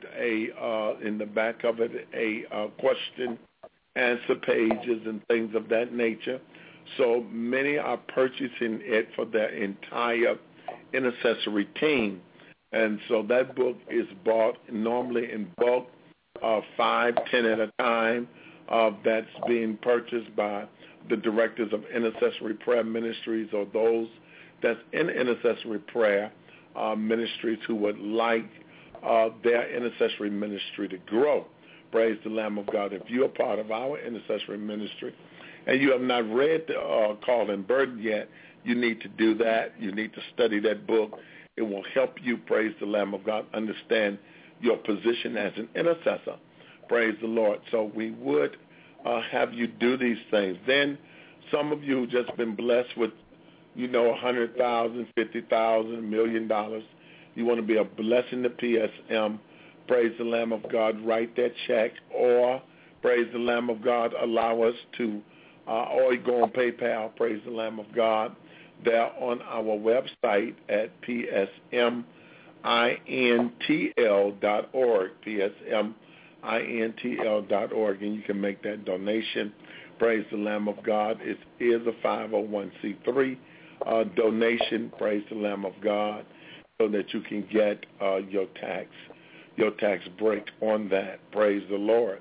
a question answer pages and things of that nature. So many are purchasing it for their entire intercessory team. And so that book is bought normally in bulk, 5, 10 at a time. That's being purchased by the directors of intercessory prayer ministries or those that's in intercessory prayer ministries who would like their intercessory ministry to grow. Praise the Lamb of God. If you're part of our intercessory ministry and you have not read the Call and Burden yet, you need to do that. You need to study that book. It will help you, praise the Lamb of God, understand your position as an intercessor. Praise the Lord. So we would have you do these things. Then some of you who just been blessed with $100,000, $50,000, $1 million. You want to be a blessing to PSM. Praise the Lamb of God. Write that check, or praise the Lamb of God. Allow us to, or you go on PayPal. Praise the Lamb of God. They're on our website at psmintl.org. psmintl.org, and you can make that donation. Praise the Lamb of God. It is a 501c3 donation. Praise the Lamb of God, so that you can get your tax break on that. Praise the Lord.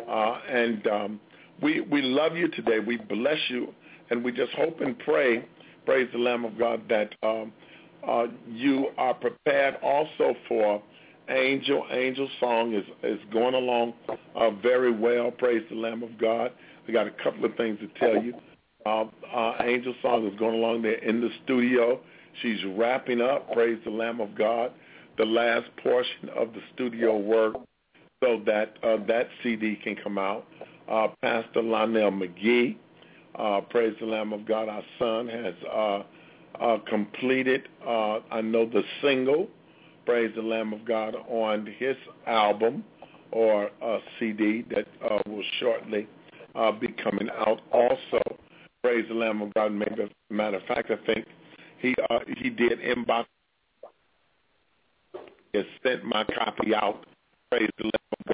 We love you today. We bless you, and we just hope and pray, praise the Lamb of God, that you are prepared also for Angel. Angel song is going along very well. Praise the Lamb of God. I got a couple of things to tell you. Angel song is going along there in the studio. She's wrapping up, praise the Lamb of God, the last portion of the studio work, so that that CD can come out. Pastor Lionel McGee, praise the Lamb of God, our son, has completed, I know, the single, praise the Lamb of God, on his album or CD that will shortly be coming out also. Praise the Lamb of God. Matter of fact, I think he did inbox. He has sent my copy out. Praise the Lamb of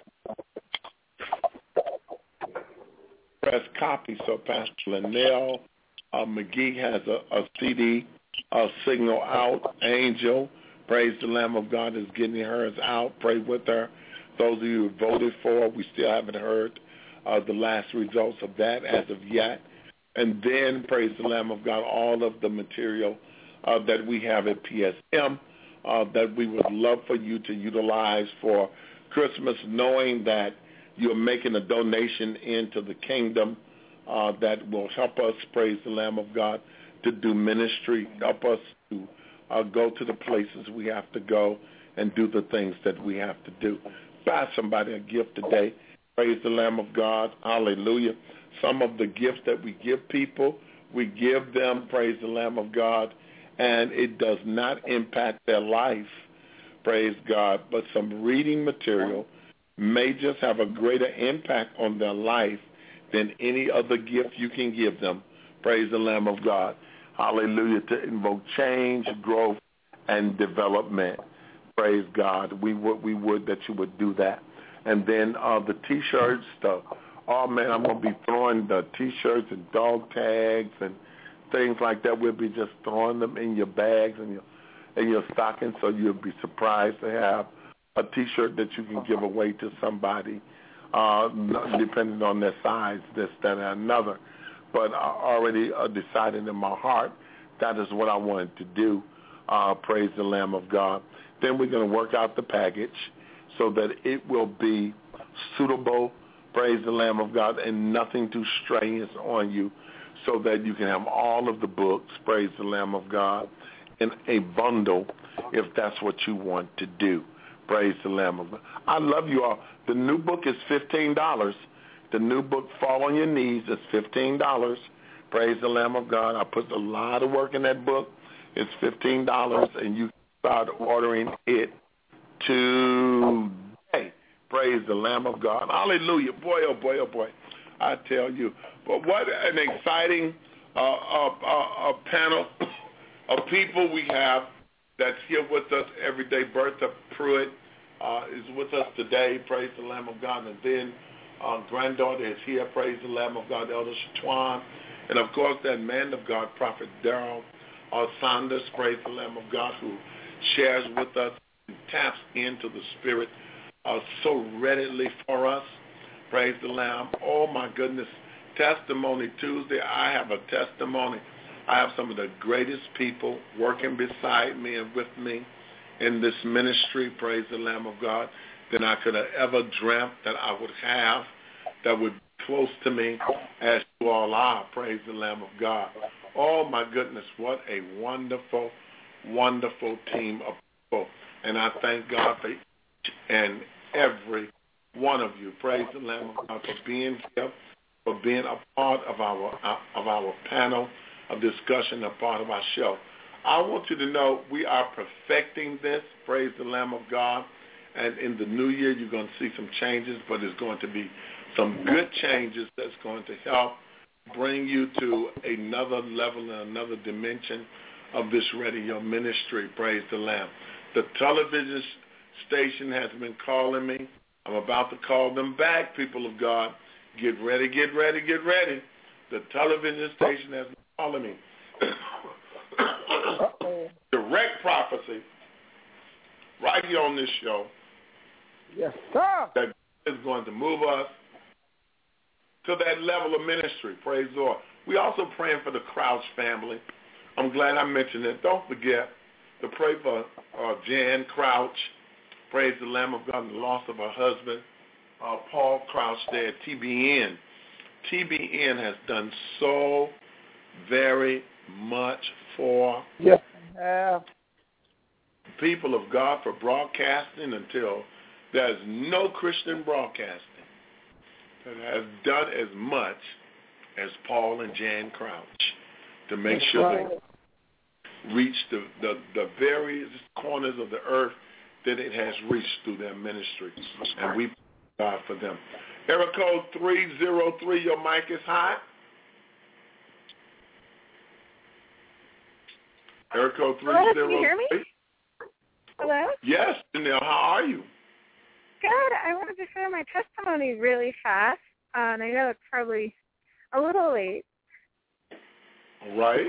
God. Press copy. So Pastor Lionel McGee has a CD signal out. Angel, praise the Lamb of God, is getting hers out. Pray with her. Those of you who voted for, we still haven't heard the last results of that as of yet. And then, praise the Lamb of God, all of the material that we have at PSM that we would love for you to utilize for Christmas, knowing that you're making a donation into the kingdom that will help us, praise the Lamb of God, to do ministry, help us to go to the places we have to go and do the things that we have to do. Buy somebody a gift today. Praise the Lamb of God. Hallelujah. Some of the gifts that we give people, we give them, praise the Lamb of God, and it does not impact their life, praise God, but some reading material may just have a greater impact on their life than any other gift you can give them, praise the Lamb of God. Hallelujah, to invoke change, growth, and development. Praise God. We would that you would do that. And then the T-shirts, I'm going to be throwing the T-shirts and dog tags and things like that. We'll be just throwing them in your bags and your stockings, so you'll be surprised to have a T-shirt that you can give away to somebody, depending on their size, this, that, and another. But I already decided in my heart that is what I wanted to do. Praise the Lamb of God. Then we're going to work out the package so that it will be suitable, praise the Lamb of God, and nothing too strenuous on you, so that you can have all of the books, praise the Lamb of God, in a bundle if that's what you want to do. Praise the Lamb of God. I love you all. The new book is $15. The new book, Fall on Your Knees, is $15. Praise the Lamb of God. I put a lot of work in that book. It's $15, and you start ordering it today. Praise the Lamb of God. Hallelujah. Boy, oh boy, oh boy. I tell you. But what an exciting panel of people we have that's here with us every day. Bertha Pruitt is with us today. Praise the Lamb of God. And then granddaughter is here. Praise the Lamb of God, Elder Shatwan. And, of course, that man of God, Prophet Darrell Saunders, praise the Lamb of God, who shares with us and taps into the Spirit so readily for us. Praise the Lamb. Oh, my goodness. Testimony Tuesday. I have a testimony. I have some of the greatest people working beside me and with me in this ministry, praise the Lamb of God, than I could have ever dreamt that I would have, that would be close to me as you all are, praise the Lamb of God. Oh, my goodness, what a wonderful, wonderful team of people. And I thank God for each and every one of you. Praise the Lamb of God for being here, for being a part of our panel. a discussion, a part of our show. I want you to know we are perfecting this, praise the Lamb of God, and in the new year you're going to see some changes, but it's going to be some good changes that's going to help bring you to another level and another dimension of this radio ministry, praise the Lamb. The television station has been calling me. I'm about to call them back, people of God. Get ready, get ready, get ready. The television station has been calling me. Direct prophecy right here on this show. Yes, sir. That is going to move us to that level of ministry. Praise the Lord. We also praying for the Crouch family. I'm glad I mentioned it. Don't forget to pray for Jan Crouch. Praise the Lamb of God, the loss of her husband, Paul Crouch there at TBN. TBN has done so very much for people of God, for broadcasting until there's no Christian broadcasting that has done as much as Paul and Jan Crouch to make sure they reach the various corners of the earth that it has reached through their ministry. And we thank God for them. Area code 303, your mic is hot. Area code 303. Hello, can you hear me? Hello? Yes, Janelle, how are you? Good. I wanted to share my testimony really fast. And I know it's probably a little late. All right.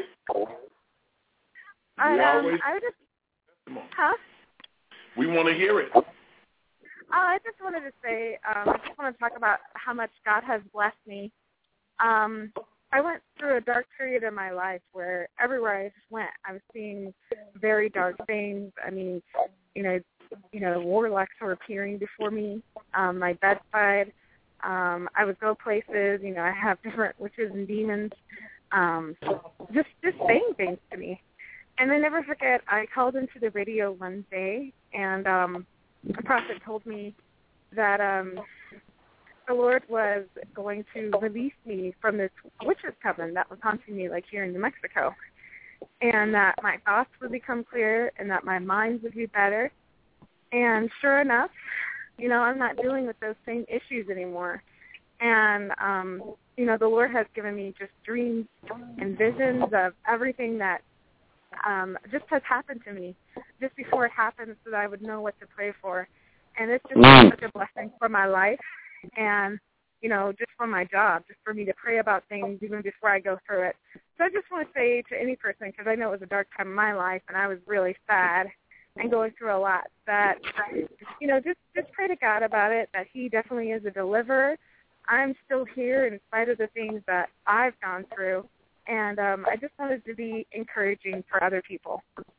We want to hear it. I just wanted to say, I just want to talk about how much God has blessed me. I went through a dark period in my life where everywhere I just went, I was seeing very dark things. I mean, warlocks were appearing before me, my bedside. I would go places, I have different witches and demons, just saying things to me. And I never forget, I called into the radio one day, and the prophet told me that the Lord was going to release me from this witch's coven that was haunting me, like here in New Mexico, and that my thoughts would become clear and that my mind would be better. And sure enough, I'm not dealing with those same issues anymore. And, the Lord has given me just dreams and visions of everything that just has happened to me just before it happens so that I would know what to pray for. And it's just such a blessing for my life and, just for my job, just for me to pray about things even before I go through it. So I just want to say to any person, because I know it was a dark time in my life and I was really sad and going through a lot, that, just pray to God about it, that he definitely is a deliverer. I'm still here in spite of the things that I've gone through. And I just wanted to be encouraging for other people.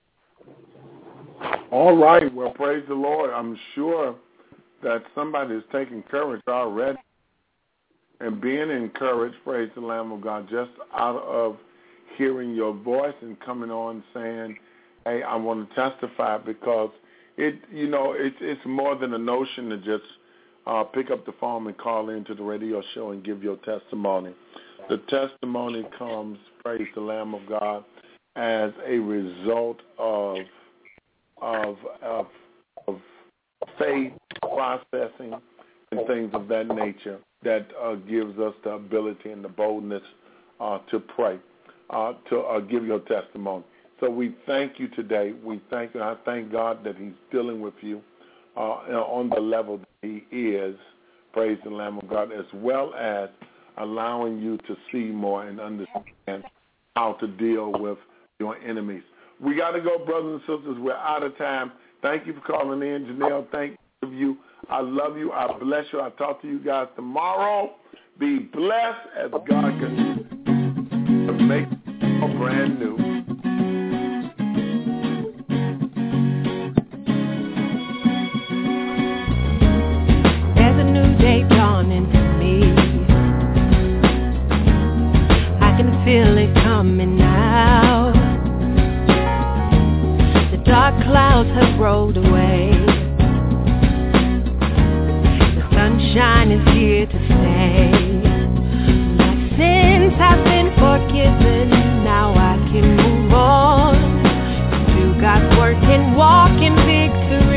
All right. Well, praise the Lord. I'm sure that somebody is taking courage already and being encouraged, praise the Lamb of God, just out of hearing your voice and coming on saying, hey, I want to testify, because it's more than a notion to just pick up the phone and call into the radio show and give your testimony. The testimony comes, praise the Lamb of God, as a result of faith processing and things of that nature that gives us the ability and the boldness to pray, to give your testimony. So we thank you today. We thank you. I thank God that he's dealing with you on the level that he is, praise the Lamb of God, as well as allowing you to see more and understand how to deal with your enemies. We got to go, brothers and sisters. We're out of time. Thank you for calling in, Janelle. Thank you. I love you. I bless you. I'll talk to you guys tomorrow. Be blessed as God continues to make you brand new. There's a new day dawning for me. I can feel it coming now. The dark clouds have rolled away. The sunshine is here to stay. My sins have been forgiven. Now work and walk in victory.